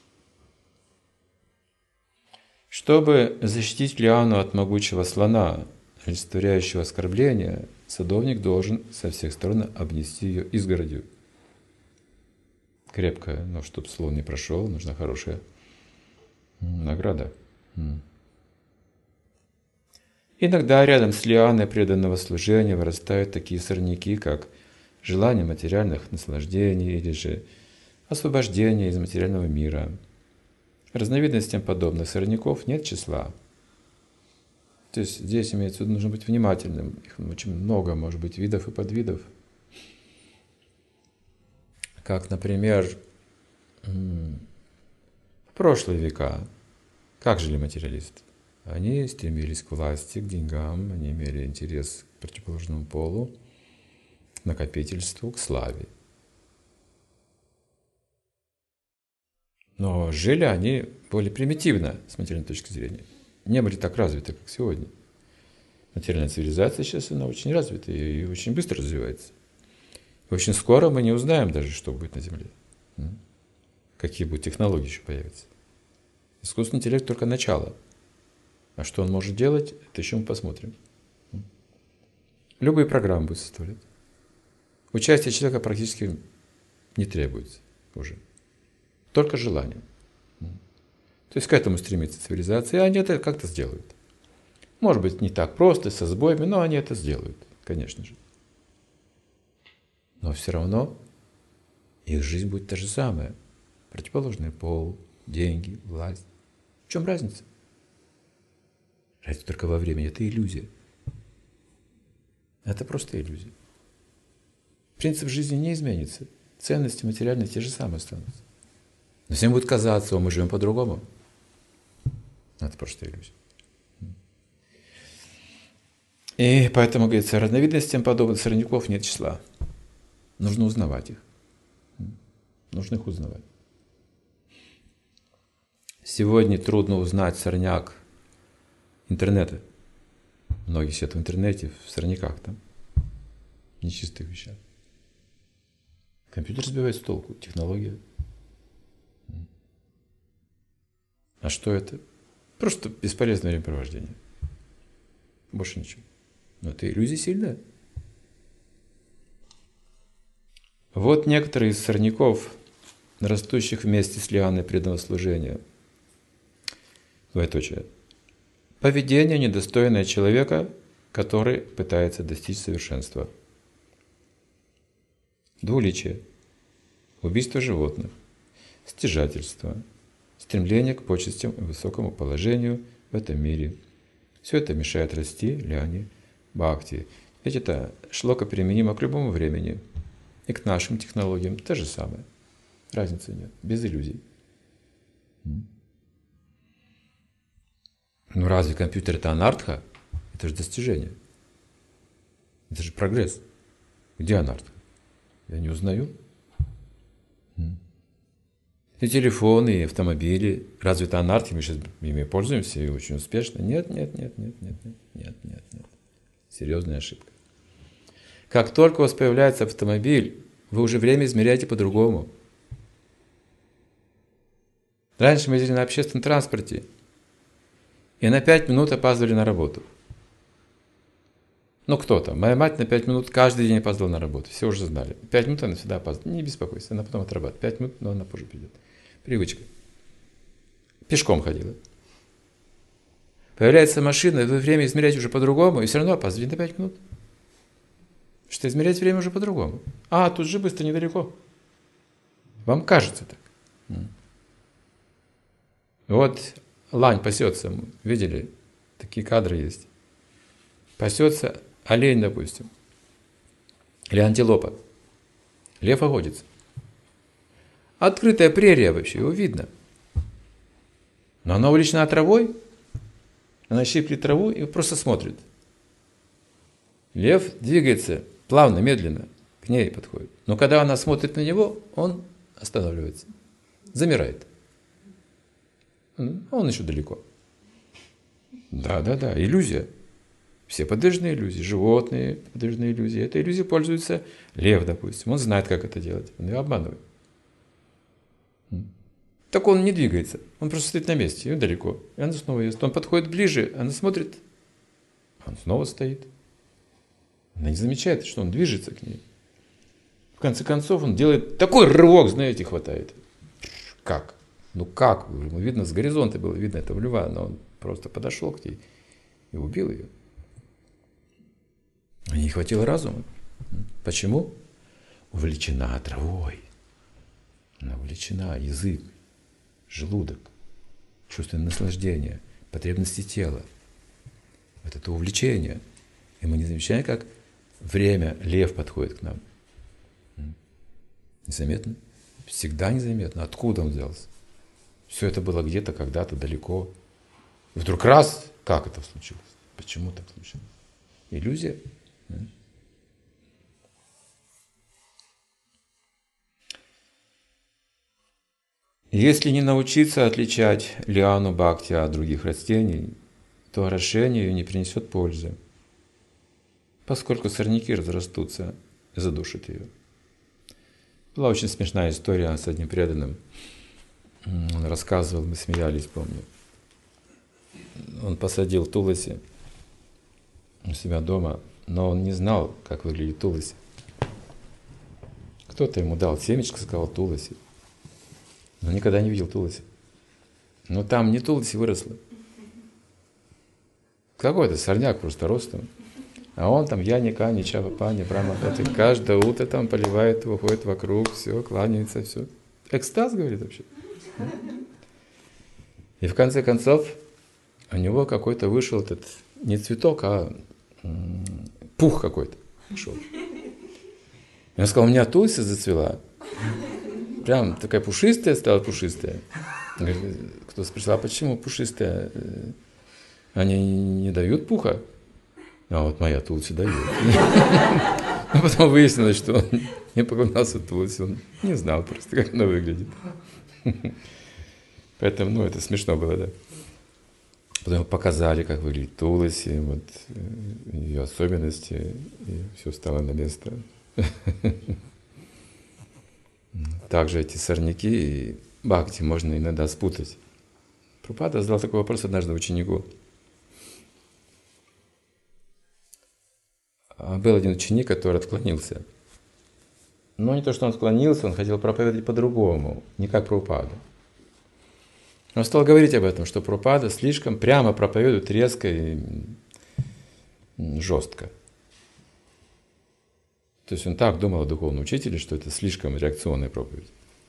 Чтобы защитить лиану от могучего слона, олицетворяющего оскорбления, садовник должен со всех сторон обнести ее изгородью. Крепкая, но чтобы слон не прошел, нужна хорошая награда. Иногда рядом с лианой преданного служения вырастают такие сорняки, как желание материальных наслаждений или же освобождение из материального мира. Разновидностям подобных сорняков нет числа. То есть здесь имеется в виду, нужно быть внимательным. Их очень много, может быть, видов и подвидов. как, например, в прошлые века, как жили материалисты? Они стремились к власти, к деньгам, они имели интерес к противоположному полу, к накопительству, к славе. Но жили они более примитивно, с материальной точки зрения. Не были так развиты, как сегодня. Материальная цивилизация сейчас, она очень развита и очень быстро развивается. И очень скоро мы не узнаем даже, что будет на Земле. Какие будут технологии еще появятся. Искусственный интеллект только начало. А что он может делать, это еще мы посмотрим. Любые программы будут составлять. Участие человека практически не требуется уже. Только желание. То есть к этому стремится цивилизация, и они это как-то сделают. Может быть, не так просто, со сбоями, но они это сделают, конечно же. Но все равно их жизнь будет та же самая. Противоположный пол, деньги, власть. В чем разница? Разница только во времени. Это иллюзия. Это просто иллюзия. Принцип жизни не изменится. Ценности материальные те же самые останутся. Но всем будет казаться, о, мы живем по-другому. Это просто иллюзия. И поэтому, говорится, разновидностям подобных сорняков нет числа. Нужно узнавать их. Нужно их узнавать. Сегодня трудно узнать сорняк интернета. Многие сидят в интернете, в сорняках там, в нечистых вещах. Компьютер сбивает с толку, технология. А что это? Просто бесполезное времяпровождение. Больше ничего. Но это иллюзия сильная. Вот некоторые из сорняков, растущих вместе с лианой преданного служения. Двоеточие. Поведение, недостойное человека, который пытается достичь совершенства. Двуличие. Убийство животных. Стяжательство. Стремление к почестям и высокому положению в этом мире. Все это мешает расти лиане бхакти. Ведь это шлока применимо к любому времени. И к нашим технологиям то же самое. Разницы нет, без иллюзий. Ну разве компьютер это анартха? Это же достижение. Это же прогресс. Где анартха? Я не узнаю. И телефоны, и автомобили. Разве это анартхи? Мы сейчас ими пользуемся и очень успешно. Нет, нет, нет, нет, нет, нет, нет, нет, нет. Серьезная ошибка. Как только у вас появляется автомобиль, вы уже время измеряете по-другому. Раньше мы ездили на общественном транспорте и на пять минут опаздывали на работу. Ну кто-то. Моя мать на пять минут каждый день опаздывала на работу. Все уже знали. пять минут она всегда опаздывала. Не беспокойся, она потом отрабатывает. пять минут, но она позже придет. Привычка. Пешком ходила. Появляется машина, вы время измеряете уже по-другому, и все равно опаздываете на пять минут. Что измерять время уже по-другому. А, тут же быстро, недалеко. Вам кажется так. Вот лань пасется. Видели? Такие кадры есть. Пасется олень, допустим. Или антилопа. Лев охотится. Открытая прерия вообще, его видно. Но она увлечена травой. Она щиплет траву и просто смотрит. Лев двигается плавно, медленно, к ней подходит. Но когда она смотрит на него, он останавливается, замирает. Он еще далеко. Да, да, да, иллюзия. Все подвижные иллюзии, животные подвижные иллюзии. Этой иллюзией пользуется лев, допустим. Он знает, как это делать. Он ее обманывает. Так он не двигается. Он просто стоит на месте, и далеко. И она снова ест. Он подходит ближе, она смотрит, он снова стоит. Она не замечает, что он движется к ней. В конце концов, он делает такой рывок, знаете, хватает. Как? Ну как? Ему видно, с горизонта было видно этого льва, но он просто подошел к ней и убил ее. А не хватило разума. Почему? Увлечена травой. Она увлечена, язык, желудок, чувственное наслаждение, потребности тела. Вот это увлечение. И мы не замечаем, как время, лев подходит к нам. Незаметно. Всегда незаметно. Откуда он взялся? Все это было где-то, когда-то, далеко. И вдруг раз, как это случилось? Почему так случилось? Иллюзия. Да? Если не научиться отличать лиану бхакти от других растений, то орошение ее не принесет пользы, поскольку сорняки разрастутся и задушат ее. Была очень смешная история с одним преданным. Он рассказывал, мы смеялись, помню. Он посадил туласи у себя дома, но он не знал, как выглядит туласи. Кто-то ему дал семечко, сказал туласи. Но никогда не видел туласи. Но там не туласи выросло. Какой-то сорняк просто ростом. А он там Яни, Кани, Чава, Пани, Брахма, Пати. Каждое утро там поливает его, ходит вокруг, все, кланяется, все. Экстаз, говорит, вообще. И в конце концов у него какой-то вышел этот, не цветок, а пух какой-то пошел. И он сказал, у меня тулси зацвела. Прям такая пушистая стала, пушистая. Кто спросил, а почему пушистая? Они не дают пуха? А вот моя тулси дает. А потом выяснилось, что он не поклонялся тулси, он не знал просто, как она выглядит. Поэтому, ну, это смешно было, да. Потом показали, как выглядит тулси, вот, ее особенности, и все встало на место. Также эти сорняки и бхакти можно иногда спутать. Прабхупада задал такой вопрос однажды ученику. Был один ученик, который отклонился. Но не то, что он отклонился, он хотел проповедовать по-другому, не как Прабхупада. Он стал говорить об этом, что Прабхупада слишком прямо проповедует, резко и жестко. То есть он так думал о духовном учителе, что это слишком реакционная проповедь.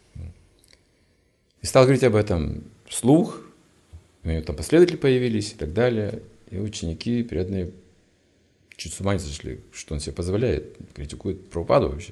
И стал говорить об этом вслух, у него там последователи появились и так далее, и ученики, преданные, чуть с ума не сошли, что он себе позволяет, критикует Прабхупаду вообще.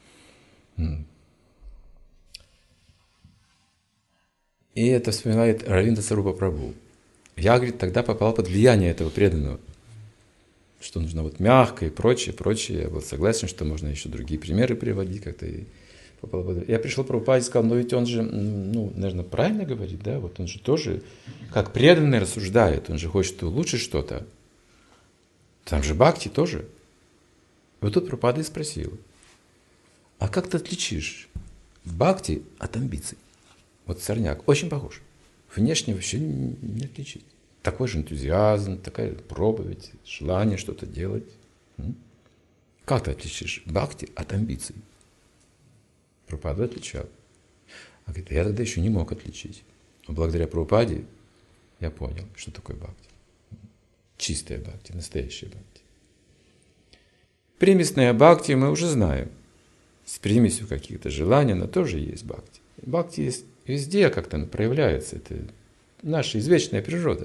И это вспоминает Равиндра Сарупа Прабху. Я, говорит, тогда попал под влияние этого преданного, что нужно вот мягко и прочее, прочее. Я был согласен, что можно еще другие примеры приводить как-то. И попал под... Я пришел к Прабхупаде и сказал, ну ведь он же, ну, наверное, правильно говорит, да? Вот он же тоже, как преданный, рассуждает, он же хочет улучшить что-то. Там же бхакти тоже. И вот тут Прабхупада и спросил, а как ты отличишь бхакти от амбиций? Вот сорняк очень похож. Внешне вообще не отличить. Такой же энтузиазм, такая проповедь, желание что-то делать. Как ты отличишь бхакти от амбиций? Прабхупада отличал. А говорит, я тогда еще не мог отличить. Но благодаря Прабхупаде я понял, что такое бхакти. Чистая бхакти, настоящая бхакти. Примесная бхакти мы уже знаем. С примесью каких-то желаний, но тоже есть бхакти. Бхакти есть везде, как-то она проявляется. Это наша извечная природа.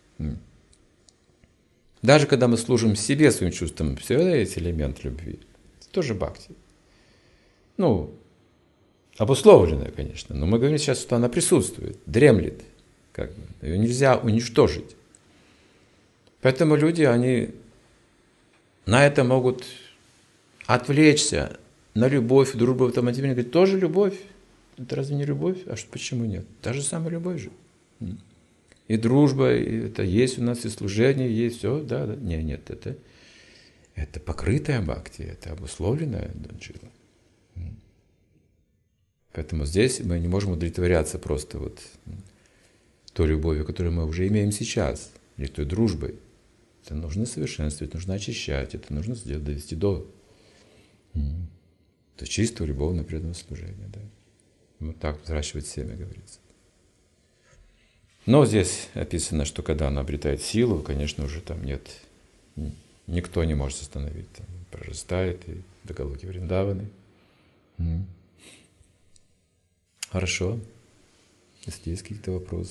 Даже когда мы служим себе, своим чувствам, все равно есть элемент любви. Это тоже бхакти. Ну, обусловленная, конечно, но мы говорим сейчас, что она присутствует, дремлет. Как бы. Ее нельзя уничтожить. Поэтому люди, они на это могут отвлечься, на любовь, дружбу, автоматически. Говорят, тоже любовь. Это разве не любовь? А что, почему нет? Та же самая любовь же. И дружба, и это есть у нас, и служение есть, все, да, да. Нет, нет, это, это покрытая бхакти, это обусловленная джива. Поэтому здесь мы не можем удовлетворяться просто вот той любовью, которую мы уже имеем сейчас, или той дружбой. Это нужно совершенствовать, нужно очищать, это нужно сделать, довести до, до чистого любовного преданного служения. Да. Вот так взращивать семя, говорится. Но здесь описано, что когда она обретает силу, конечно, уже там нет, никто не может остановить. Там прорастает и до Галоки Вриндаваны. Хорошо. Если есть какие-то вопросы.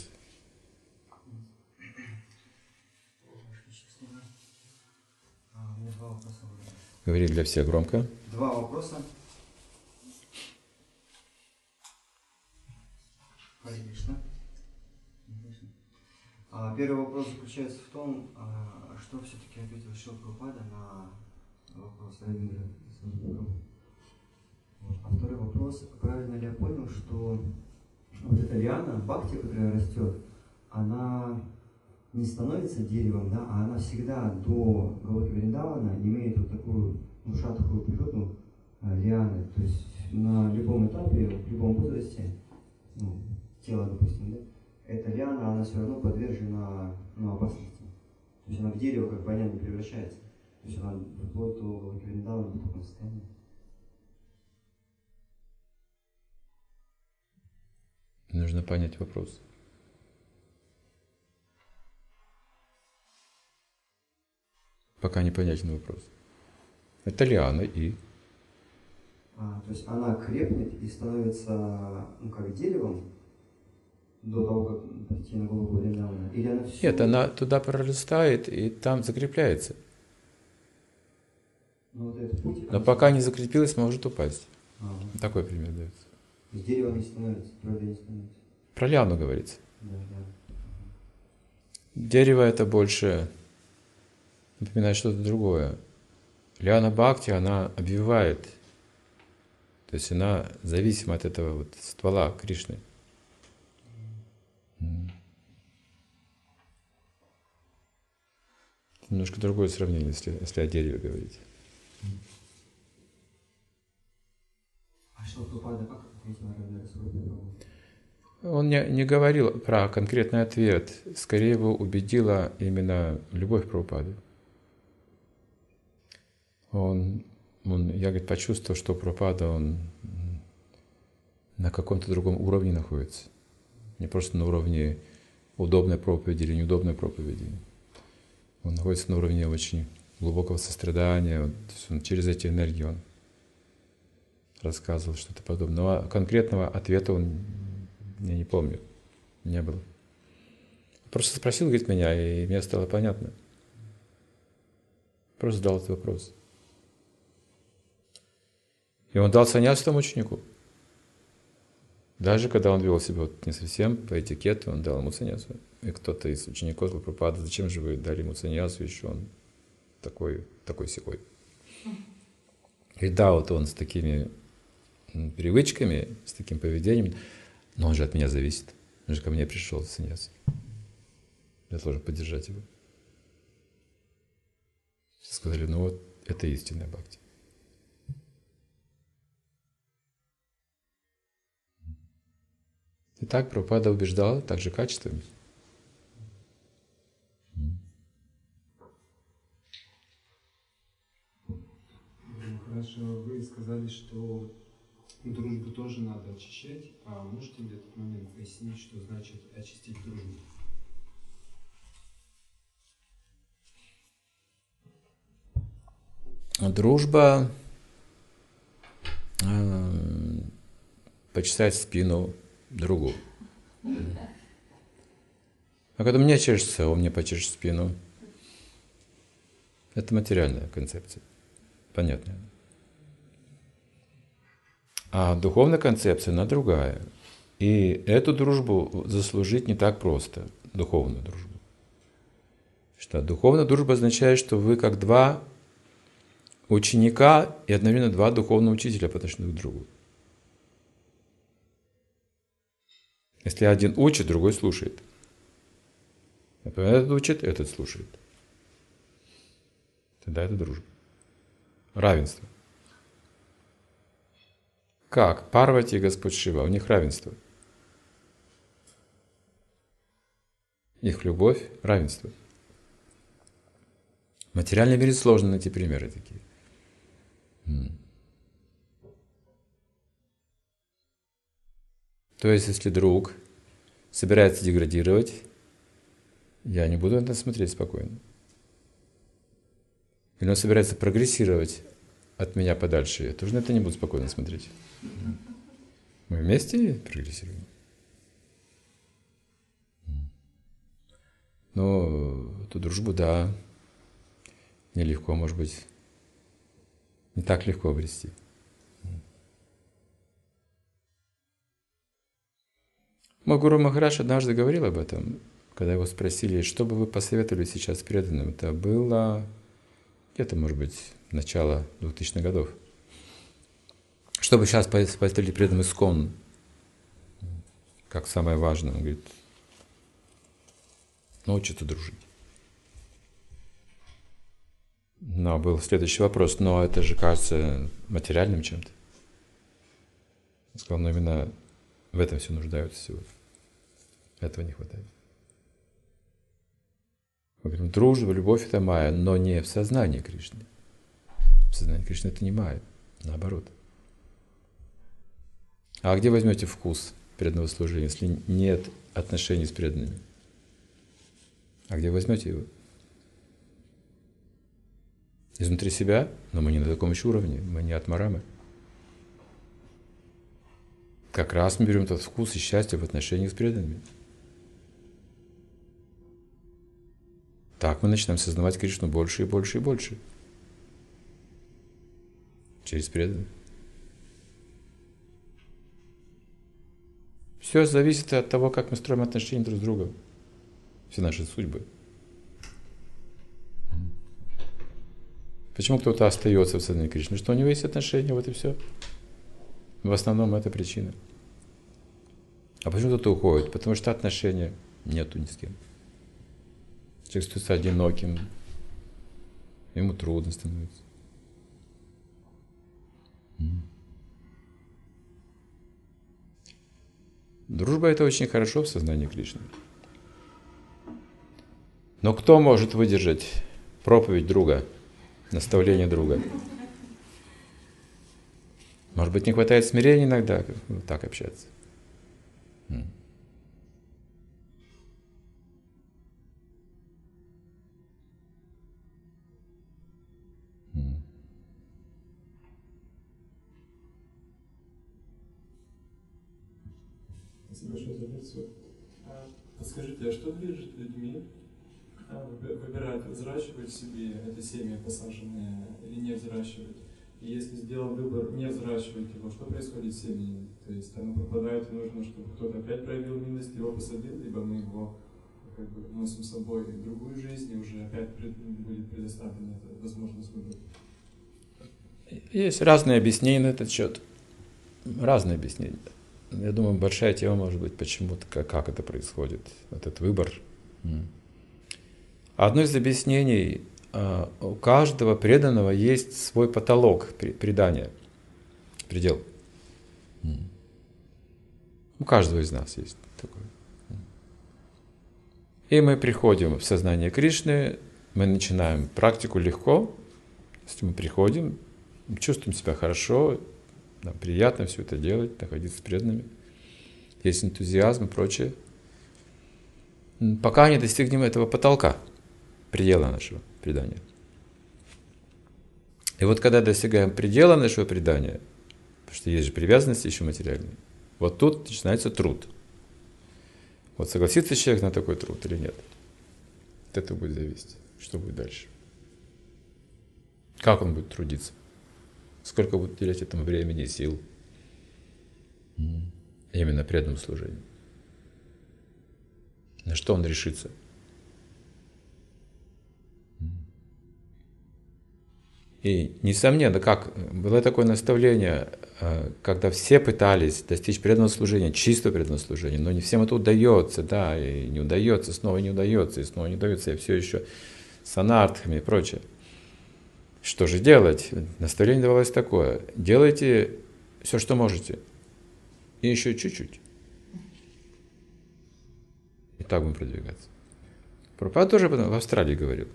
Говори для всех громко. Два вопроса. Харе Кришна. А, первый вопрос заключается в том, а, что все-таки ответил Шрила Прабхупада на вопрос Равиндра. Вот. А второй вопрос, правильно ли я понял, что вот эта лиана, бхакти, которая растет, она не становится деревом, да, а она всегда до Галоки Вриндавана имеет вот такую шатховую природу а, лианы. То есть на любом этапе, в любом возрасте, ну, тело, допустим, да, эта лиана, она все равно подвержена, ну, опасности. То есть она в дерево, как банян, не превращается. То есть она вплоть до Галоки Вриндавана в таком состоянии. Нужно понять вопрос. Пока непонятен вопрос. Это лиана и... А, то есть она крепнет и становится, ну, как деревом до того, как прийти на Галоку Вриндавана? Или она все... Нет, она туда прорастает и там закрепляется. Ну, вот этот путь, Но пока не закрепилась, может упасть. А, вот. Такой пример дается. То есть дерево не становится, твердо не становится. Про лиану говорится. Да, да. Дерево это больше напоминает что-то другое. Лиана Бхакти, она обвивает. То есть она зависима от этого вот ствола Кришны. Немножко другое сравнение, если, если о дереве говорить. А что Прабхупада как ответил Равиндра Сварупа? Он не, не говорил про конкретный ответ. Скорее его убедила именно любовь Прабхупады. Он, он, я, говорит, почувствовал, что Прабхупада, он на каком-то другом уровне находится. Не просто на уровне удобной проповеди или неудобной проповеди. Он находится на уровне очень глубокого сострадания. Вот, он, через эти энергии он рассказывал что-то подобное. Но конкретного ответа он, я не помню, не было. Просто спросил, говорит, меня, и мне стало понятно. Просто задал этот вопрос. И он дал саньясу тому ученику. Даже когда он вел себя вот не совсем по этикету, он дал ему саньясу. И кто-то из учеников сказал: Прабхупада, зачем же вы дали ему саньясу, еще он такой, такой сякой. И да, вот он с такими привычками, с таким поведением, но он же от меня зависит. Он же ко мне пришел с саньясой. Я должен поддержать его. Сказали, ну вот, это истинная бхакти. И так Прабхупада убеждал также качествами. Хорошо, вы сказали, что дружбу тоже надо очищать. А можете в этот момент пояснить, что значит очистить дружбу? Дружба, э, почесать спину другу. А когда мне чешется, он мне почешет спину. Это материальная концепция. Понятная. А духовная концепция, она другая. И эту дружбу заслужить не так просто. Духовную дружбу. Что духовная дружба означает, что вы как два ученика и одновременно два духовных учителя по отношению друг к другу. Если один учит, другой слушает. Этот учит, этот слушает. Тогда это дружба. Равенство. Как? Парвати и Господь Шива, у них равенство. Их любовь, равенство. В материальном мире сложно найти примеры такие. То есть, если друг собирается деградировать, я не буду на это смотреть спокойно. Или он собирается прогрессировать от меня подальше, я тоже на это не буду спокойно смотреть. Мы вместе прогрессируем. Но эту дружбу, да, нелегко, может быть, не так легко обрести. Мой гуру Махарадж однажды говорил об этом, когда его спросили, что бы вы посоветовали сейчас преданным. Это было где-то, может быть, начало двухтысячных годов. Что бы сейчас посоветовали преданным ИСККОН, как самое важное. Он говорит, научиться дружить. Но был следующий вопрос, но это же кажется материальным чем-то. Он сказал, но именно в этом все нуждаются сегодня. Этого не хватает. Мы говорим, дружба, любовь — это майя, но не в сознании Кришны. В сознании Кришны это не майя, наоборот. А где возьмете вкус преданного служения, если нет отношений с преданными? А где возьмете его? Изнутри себя? Но мы не на таком еще уровне, мы не атмарамы. Как раз мы берем этот вкус и счастье в отношениях с преданными. Так мы начинаем сознавать Кришну больше и больше и больше. Через преданных. Все зависит от того, как мы строим отношения друг с другом. Все наши судьбы. Почему кто-то остается в сознании Кришны? Что у него есть отношения, вот и все. В основном это причина. А почему кто-то уходит? Потому что отношения нету ни с кем. Человек становится одиноким, ему трудно становится. Дружба — это очень хорошо в сознании Кришны. Но кто может выдержать проповедь друга, наставление друга? Может быть, не хватает смирения иногда, вот так общаться. Спасибо большое за лекцию. Подскажите, а что движет людьми выбирать, взращивать в себе это семя посаженное или не взращивать? И если сделал выбор не взращивать его, что происходит с семенем? То есть оно пропадает, и нужно, чтобы кто-то опять проявил милость, его посадил, либо мы его как бы носим с собой в другую жизнь, и уже опять будет предоставлена эта возможность выбора. Есть разные объяснения на этот счет. Разные объяснения. Я думаю, большая тема может быть, почему-то, как, как это происходит, этот выбор. Одно из объяснений, у каждого преданного есть свой потолок предания, предел. У каждого из нас есть такой. И мы приходим в сознание Кришны, мы начинаем практику легко, если мы приходим, чувствуем себя хорошо, нам приятно все это делать, находиться с преданными, есть энтузиазм и прочее. Пока не достигнем этого потолка, предела нашего предания. И вот когда достигаем предела нашего предания, потому что есть же привязанности еще материальные, вот тут начинается труд. Вот согласится человек на такой труд или нет? От этого будет зависеть, что будет дальше. Как он будет трудиться? Сколько будет уделять этому времени и сил? Именно преданному служению. На что он решится? И, несомненно, как было такое наставление, когда все пытались достичь преданного служения, чистого преданного служения, но не всем это удается, да, и не удается, снова не удается, и снова не удается, и все еще с анартхами и прочее. Что же делать? Наставление давалось такое: делайте все, что можете, и еще чуть-чуть. И так будем продвигаться. Прабхупада тоже в Австралии говорил.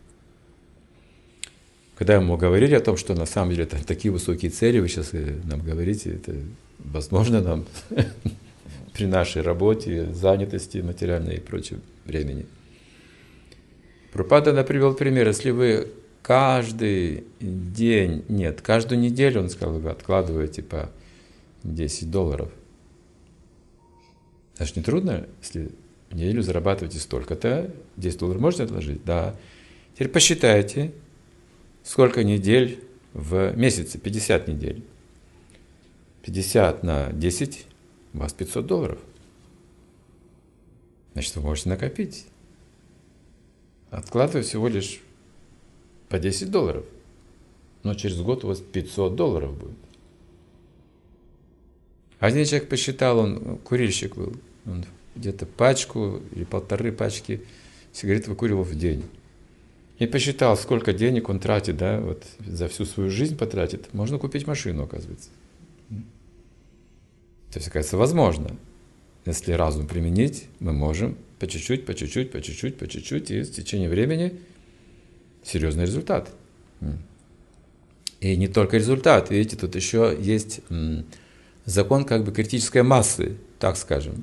Когда ему говорили о том, что на самом деле это такие высокие цели, вы сейчас нам говорите, это возможно нам при нашей работе, занятости материальной и прочем времени. Прабхупада привел пример: если вы каждый день, нет, каждую неделю, он сказал, вы откладываете по десять долларов. Это же не трудно, если в неделю зарабатываете столько-то, десять долларов можете отложить? Да. Теперь посчитайте, сколько недель в месяце, пятьдесят недель. пятьдесят на десять, у вас пятьсот долларов. Значит, вы можете накопить. Откладывая всего лишь по десять долларов. Но через год у вас пятьсот долларов будет. Один человек посчитал, он курильщик был, он где-то пачку или полторы пачки сигарет выкуривал в день. И посчитал, сколько денег он тратит, да, вот за всю свою жизнь потратит. Можно купить машину, оказывается. То есть, оказывается, возможно. Если разум применить, мы можем по чуть-чуть, по чуть-чуть, по чуть-чуть, по чуть-чуть, и в течение времени серьезный результат. И не только результат, видите, тут еще есть закон как бы критической массы, так скажем.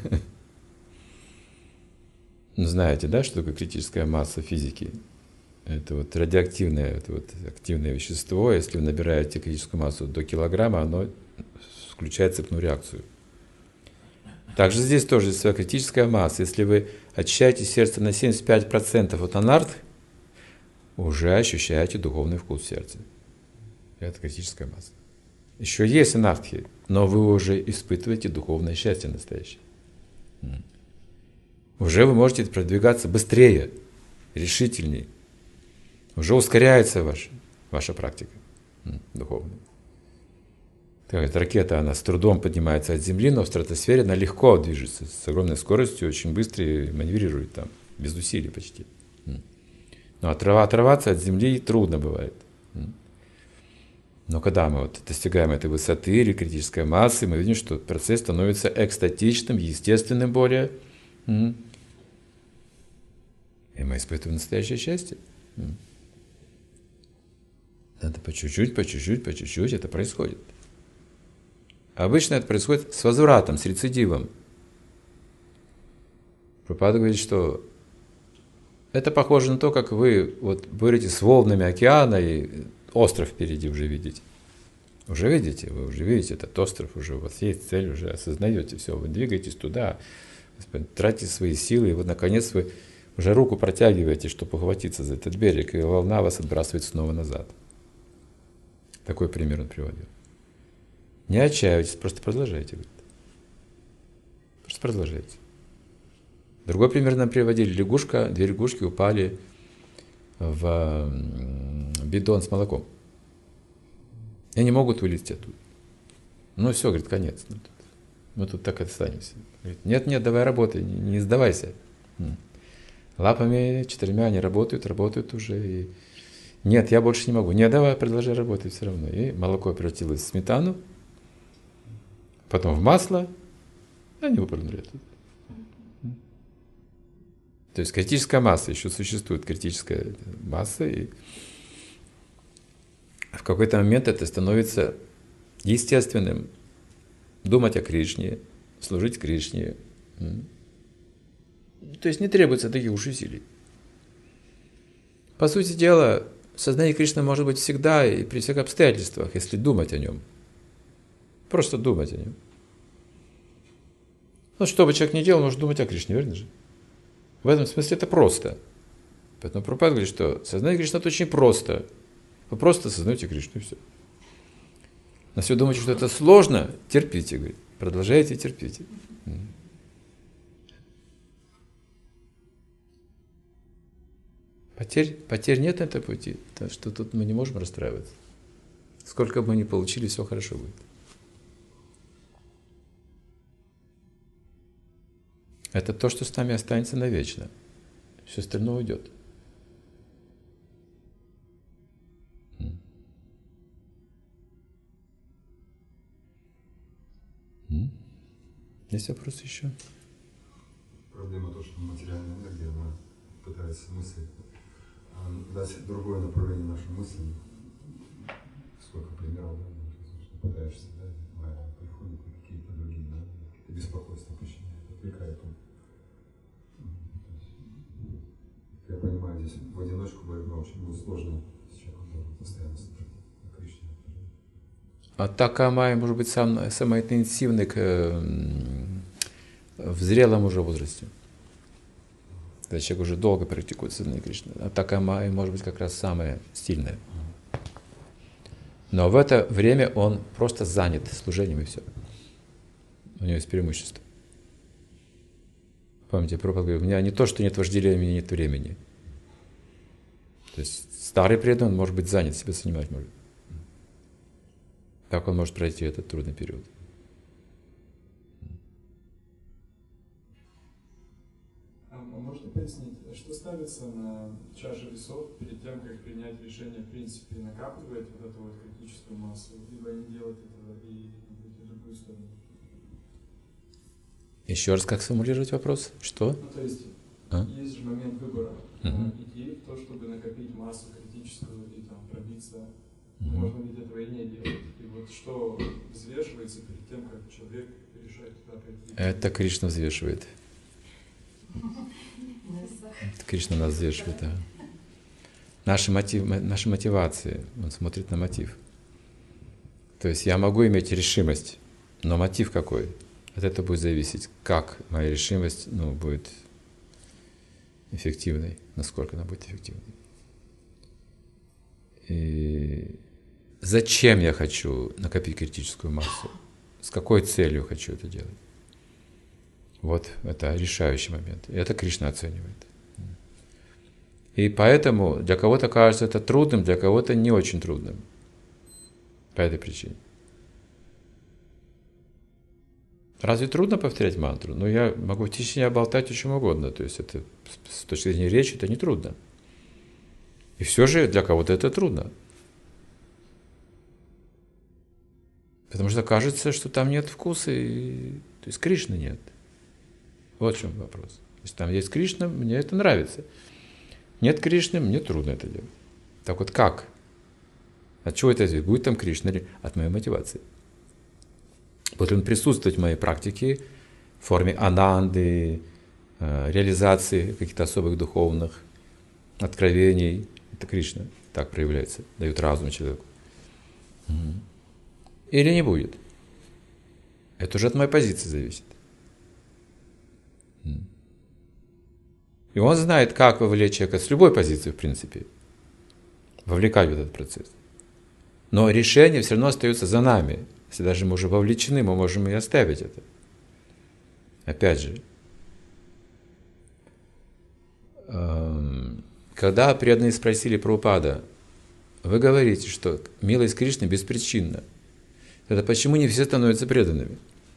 Знаете, да, что такое критическая масса физики? Это вот радиоактивное, это вот активное вещество. Если вы набираете критическую массу до килограмма, оно включает цепную реакцию. Также здесь тоже есть своя критическая масса. Если вы очищаете сердце на семьдесят пять процентов от анарт, уже ощущаете духовный вкус в сердце. Это критическая масса. Еще есть анархия, но вы уже испытываете духовное счастье настоящее. Уже вы можете продвигаться быстрее, решительнее. Уже ускоряется ваша, ваша практика духовная. Эта ракета, она с трудом поднимается от Земли, но в стратосфере она легко движется, с огромной скоростью, очень быстро и маневрирует там, без усилий почти. Но оторваться от Земли трудно бывает. Но когда мы вот достигаем этой высоты или критической массы, мы видим, что процесс становится экстатичным, естественным более. И мы испытываем настоящее счастье. Это по чуть-чуть, по чуть-чуть, по чуть-чуть это происходит. Обычно это происходит с возвратом, с рецидивом. Прабхупада говорит, что это похоже на то, как вы вот боретесь с волнами океана и остров впереди уже видите. Уже видите, вы уже видите этот остров, уже у вас есть цель, уже осознаете все, вы двигаетесь туда, тратите свои силы, и вот наконец вы уже руку протягиваете, чтобы ухватиться за этот берег, и волна вас отбрасывает снова назад. Такой пример он приводил. Не отчаивайтесь, просто продолжайте. Просто продолжайте. Другой пример нам приводили. Лягушка, две лягушки упали в бидон с молоком. И они могут вылезти оттуда. Ну все, говорит, конец. Мы тут, мы тут так останемся. Говорит, нет, нет, давай работай, не, не сдавайся. Лапами четырьмя они работают, работают уже. И... Нет, я больше не могу. Нет, давай, продолжай работать все равно. И молоко превратилось в сметану, потом в масло, и они выпрыгнули оттуда. То есть критическая масса, еще существует критическая масса, и в какой-то момент это становится естественным. Думать о Кришне, служить Кришне. То есть не требуется таких уж усилий. По сути дела, сознание Кришны может быть всегда и при всех обстоятельствах, если думать о нем. Просто думать о нем. Ну, что бы человек ни делал, может думать о Кришне, верно же? В этом смысле это просто. Поэтому Прабхупада говорит, что сознание Кришны это очень просто. Вы просто осознаете Кришну, и все. Но если вы думаете, что это сложно, терпите, говорит. Продолжайте терпите. Потерь, потерь нет на этом пути, так что тут мы не можем расстраиваться. Сколько бы мы ни получили, все хорошо будет. Это то, что с нами останется навечно. Все остальное уйдет. Есть вопросы еще? Проблема то, что материальная энергия, она пытается мысли дать другое направление нашей мысли. Сколько примеров, да, пытаешься, да, приходят какие-то другие, да, какие-то беспокойства причиняют, отвлекает ум. Я понимаю, здесь в одиночку борьба очень будет сложно, с человеком должен постоянно слушать о Кришне. Атака Майя может быть сам, самая интенсивная к, в зрелом уже возрасте. Когда человек уже долго практикует сознание Кришны. Атака Майя может быть как раз самая сильная. Но в это время он просто занят служением и все. У него есть преимущество. Помните, Прабхупада говорит, у меня не то, что нет вожделения, у меня нет времени. То есть старый преданный, он может быть занят, себя занимать может. Как он может пройти этот трудный период? А можно пояснить, что ставится на чаше весов перед тем, как принять решение, в принципе, накапливать вот эту вот критическую массу, либо не делать этого и идти в другую сторону? Еще раз, как сформулировать вопрос? Что? Ну, то есть, а? есть же момент выбора. Uh-huh. Идти в то, чтобы накопить массу критическую и там пробиться. Uh-huh. Можно ведь этого и не делать. И вот что взвешивается перед тем, как человек решает туда пойти? Это Кришна взвешивает. Это Кришна нас взвешивает, да. Наши, мотив, наши мотивации, он смотрит на мотив. То есть я могу иметь решимость, но мотив какой? От этого будет зависеть, как моя решимость ну, будет эффективной, насколько она будет эффективной. И зачем я хочу накопить критическую массу? С какой целью хочу это делать? Вот это решающий момент. И это Кришна оценивает. И поэтому для кого-то кажется это трудным, для кого-то не очень трудным. По этой причине. Разве трудно повторять мантру? Ну, я могу в тишине болтать о чем угодно. То есть это с точки зрения речи это не трудно. И все же для кого-то это трудно. Потому что кажется, что там нет вкуса, и... то есть Кришны нет. Вот в чем вопрос. Если там есть Кришна, мне это нравится. Нет Кришны, мне трудно это делать. Так вот как? От чего это зависит? Будет там Кришна или от моей мотивации? Будет он присутствовать в моей практике в форме ананды, реализации каких-то особых духовных откровений. Это Кришна так проявляется, дает разум человеку. Или не будет. Это уже от моей позиции зависит. И он знает, как вовлечь человека с любой позиции, в принципе, вовлекать в этот процесс. Но решение все равно остается за нами. Если даже мы уже вовлечены, мы можем и оставить это. Опять же, когда преданные спросили Прабхупада, вы говорите, что милость Кришны беспричинна, тогда почему не все становятся преданными?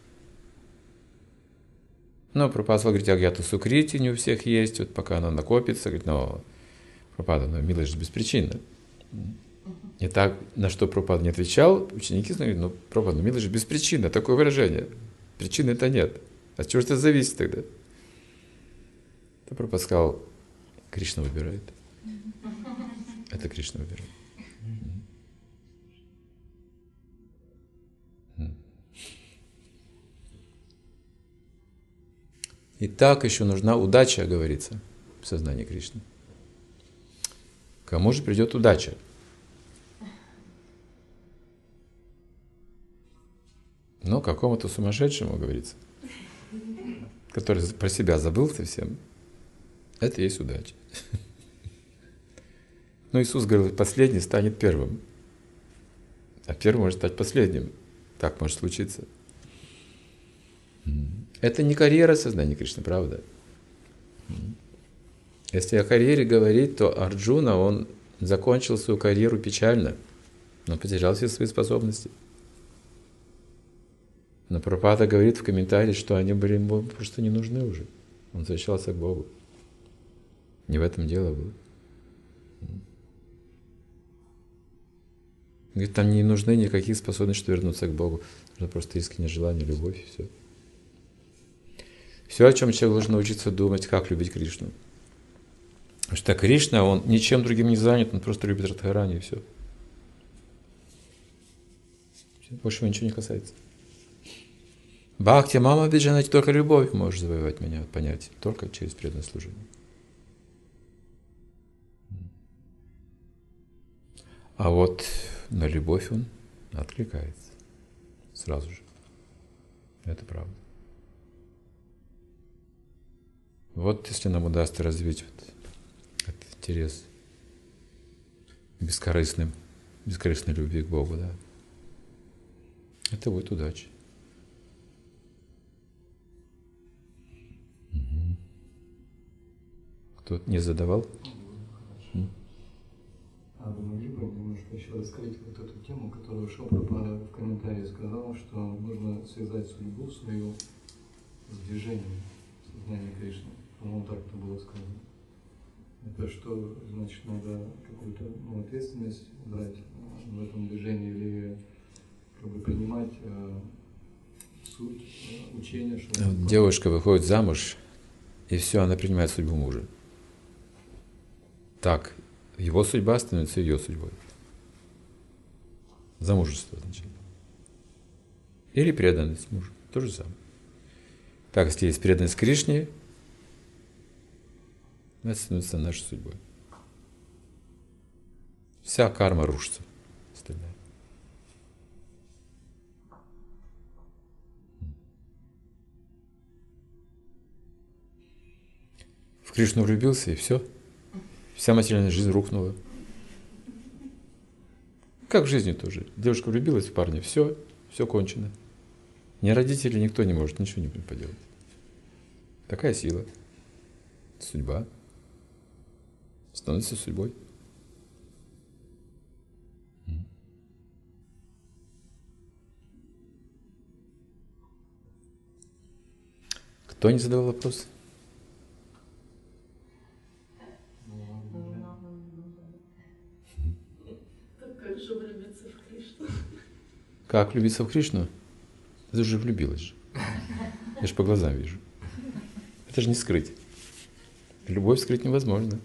Ну, Прабхупада говорит, агьята сукрити не у всех есть, вот пока она накопится, говорит, но Прабхупада, но милость же беспричинна. И так, на что Прабхупада не отвечал, ученики говорят, ну, Прабхупада, ну, милость же беспричинна, такое выражение. Причины-то нет. От чего же это зависит тогда? То Прабхупада сказал, Кришна выбирает. Это Кришна выбирает. И так еще нужна удача, говорится в сознании Кришны. Кому же придет удача? Ну, какому-то сумасшедшему, говорится, который про себя забыл совсем. Это и есть удача. Но Иисус говорил, последний станет первым. А первый может стать последним. Так может случиться. Это не карьера сознания Кришны, правда? Если о карьере говорить, то Арджуна, он закончил свою карьеру печально. Он потерял все свои способности. Но Прабхупада говорит в комментарии, что они были ему просто не нужны уже. Он возвращался к Богу. Не в этом дело было. Говорит, там не нужны никаких способностей, чтобы вернуться к Богу. Нужно просто искреннее желание, любовь и все. Все, о чем человек должен научиться думать, как любить Кришну. Потому что Кришна, он ничем другим не занят, он просто любит Радхарани и все. Больше его ничего не касается. Бхакти мама виджанати, только любовь может завоевать меня от понятия, только через преданное служение. А вот на любовь он откликается сразу же. Это правда. Вот если нам удастся развить вот этот интерес бескорыстным, бескорыстной любви к Богу, да, это будет удача. Угу. Кто не задавал? Хорошо. А вы могли бы немножко еще раскрыть вот эту тему, которую Шилпрапада в комментарии сказал, что нужно связать судьбу свою с движением сознания Кришны? По-моему, так это было сказано. Это что, значит, надо какую-то ну, ответственность брать в этом движении или как бы принимать э, суть э, учения? Что девушка выходит замуж, и все, она принимает судьбу мужа. Так, его судьба становится ее судьбой. Замужество, значит. Или преданность мужу. То же самое. Так, если есть преданность Кришне, это становится нашей судьбой. Вся карма рушится. Остальная. В Кришну влюбился, и все. Вся материальная жизнь рухнула. Как в жизни тоже. Девушка влюбилась в парня, все, все кончено. Ни родители, никто не может ничего не поделать. Такая сила. Судьба. Становится судьбой. Кто не задавал вопрос? Как же влюбиться в Кришну? Как влюбиться в Кришну? Ты же влюбилась же. Я же по глазам вижу. Это же не скрыть. Любовь скрыть невозможно.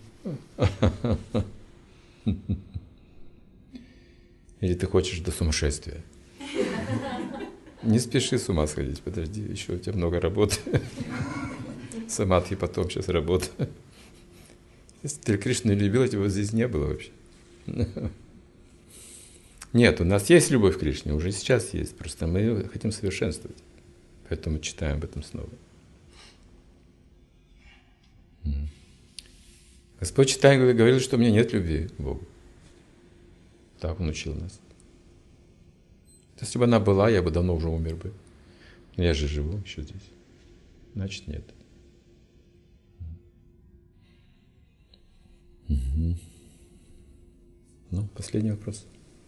Или ты хочешь до сумасшествия? Не спеши с ума сходить, подожди, еще у тебя много работы. Самадхи потом сейчас работа. Если ты Кришну не любил, его здесь не было вообще. Нет, у нас есть любовь к Кришне, уже сейчас есть, просто мы ее хотим совершенствовать. Поэтому читаем об этом снова. Господь Чайтанья говорил, что у меня нет любви к Богу. Так Он учил нас. Если бы она была, я бы давно уже умер бы. Но я же живу еще здесь. Значит, нет. Угу. Ну, последний вопрос.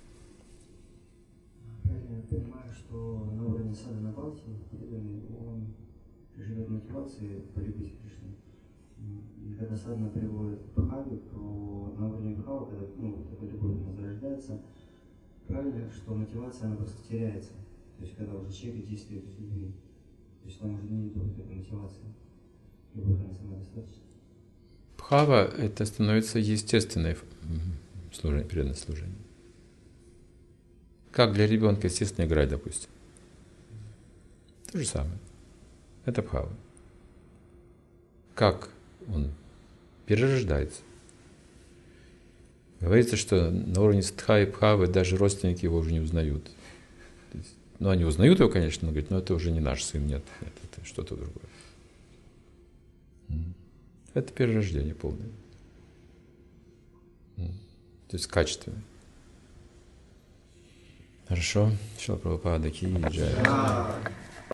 Я понимаю, что на уровне садхана бхакти преданный, он живет мотивацией полюбить Кришну. И когда садхана приводит к бхаве, то на уровне бхава, когда ну, такая любовь у нас зарождается, правильно, что мотивация она просто теряется. То есть когда уже человек действует из любви. То есть там уже не идет эта мотивация. Любовь она сама достаточно. Бхава — это становится естественной служение, преданное служение. Как для ребенка естественно играть, допустим. То же самое. Это бхава. Как он перерождается. Говорится, что на уровне стха и бхавы даже родственники его уже не узнают. Есть, ну, они узнают его, конечно, но говорят, но это уже не наш сын, нет, нет, это что-то другое. Это перерождение полное. То есть качественное. Хорошо. Шрила Прабхупада ки джай.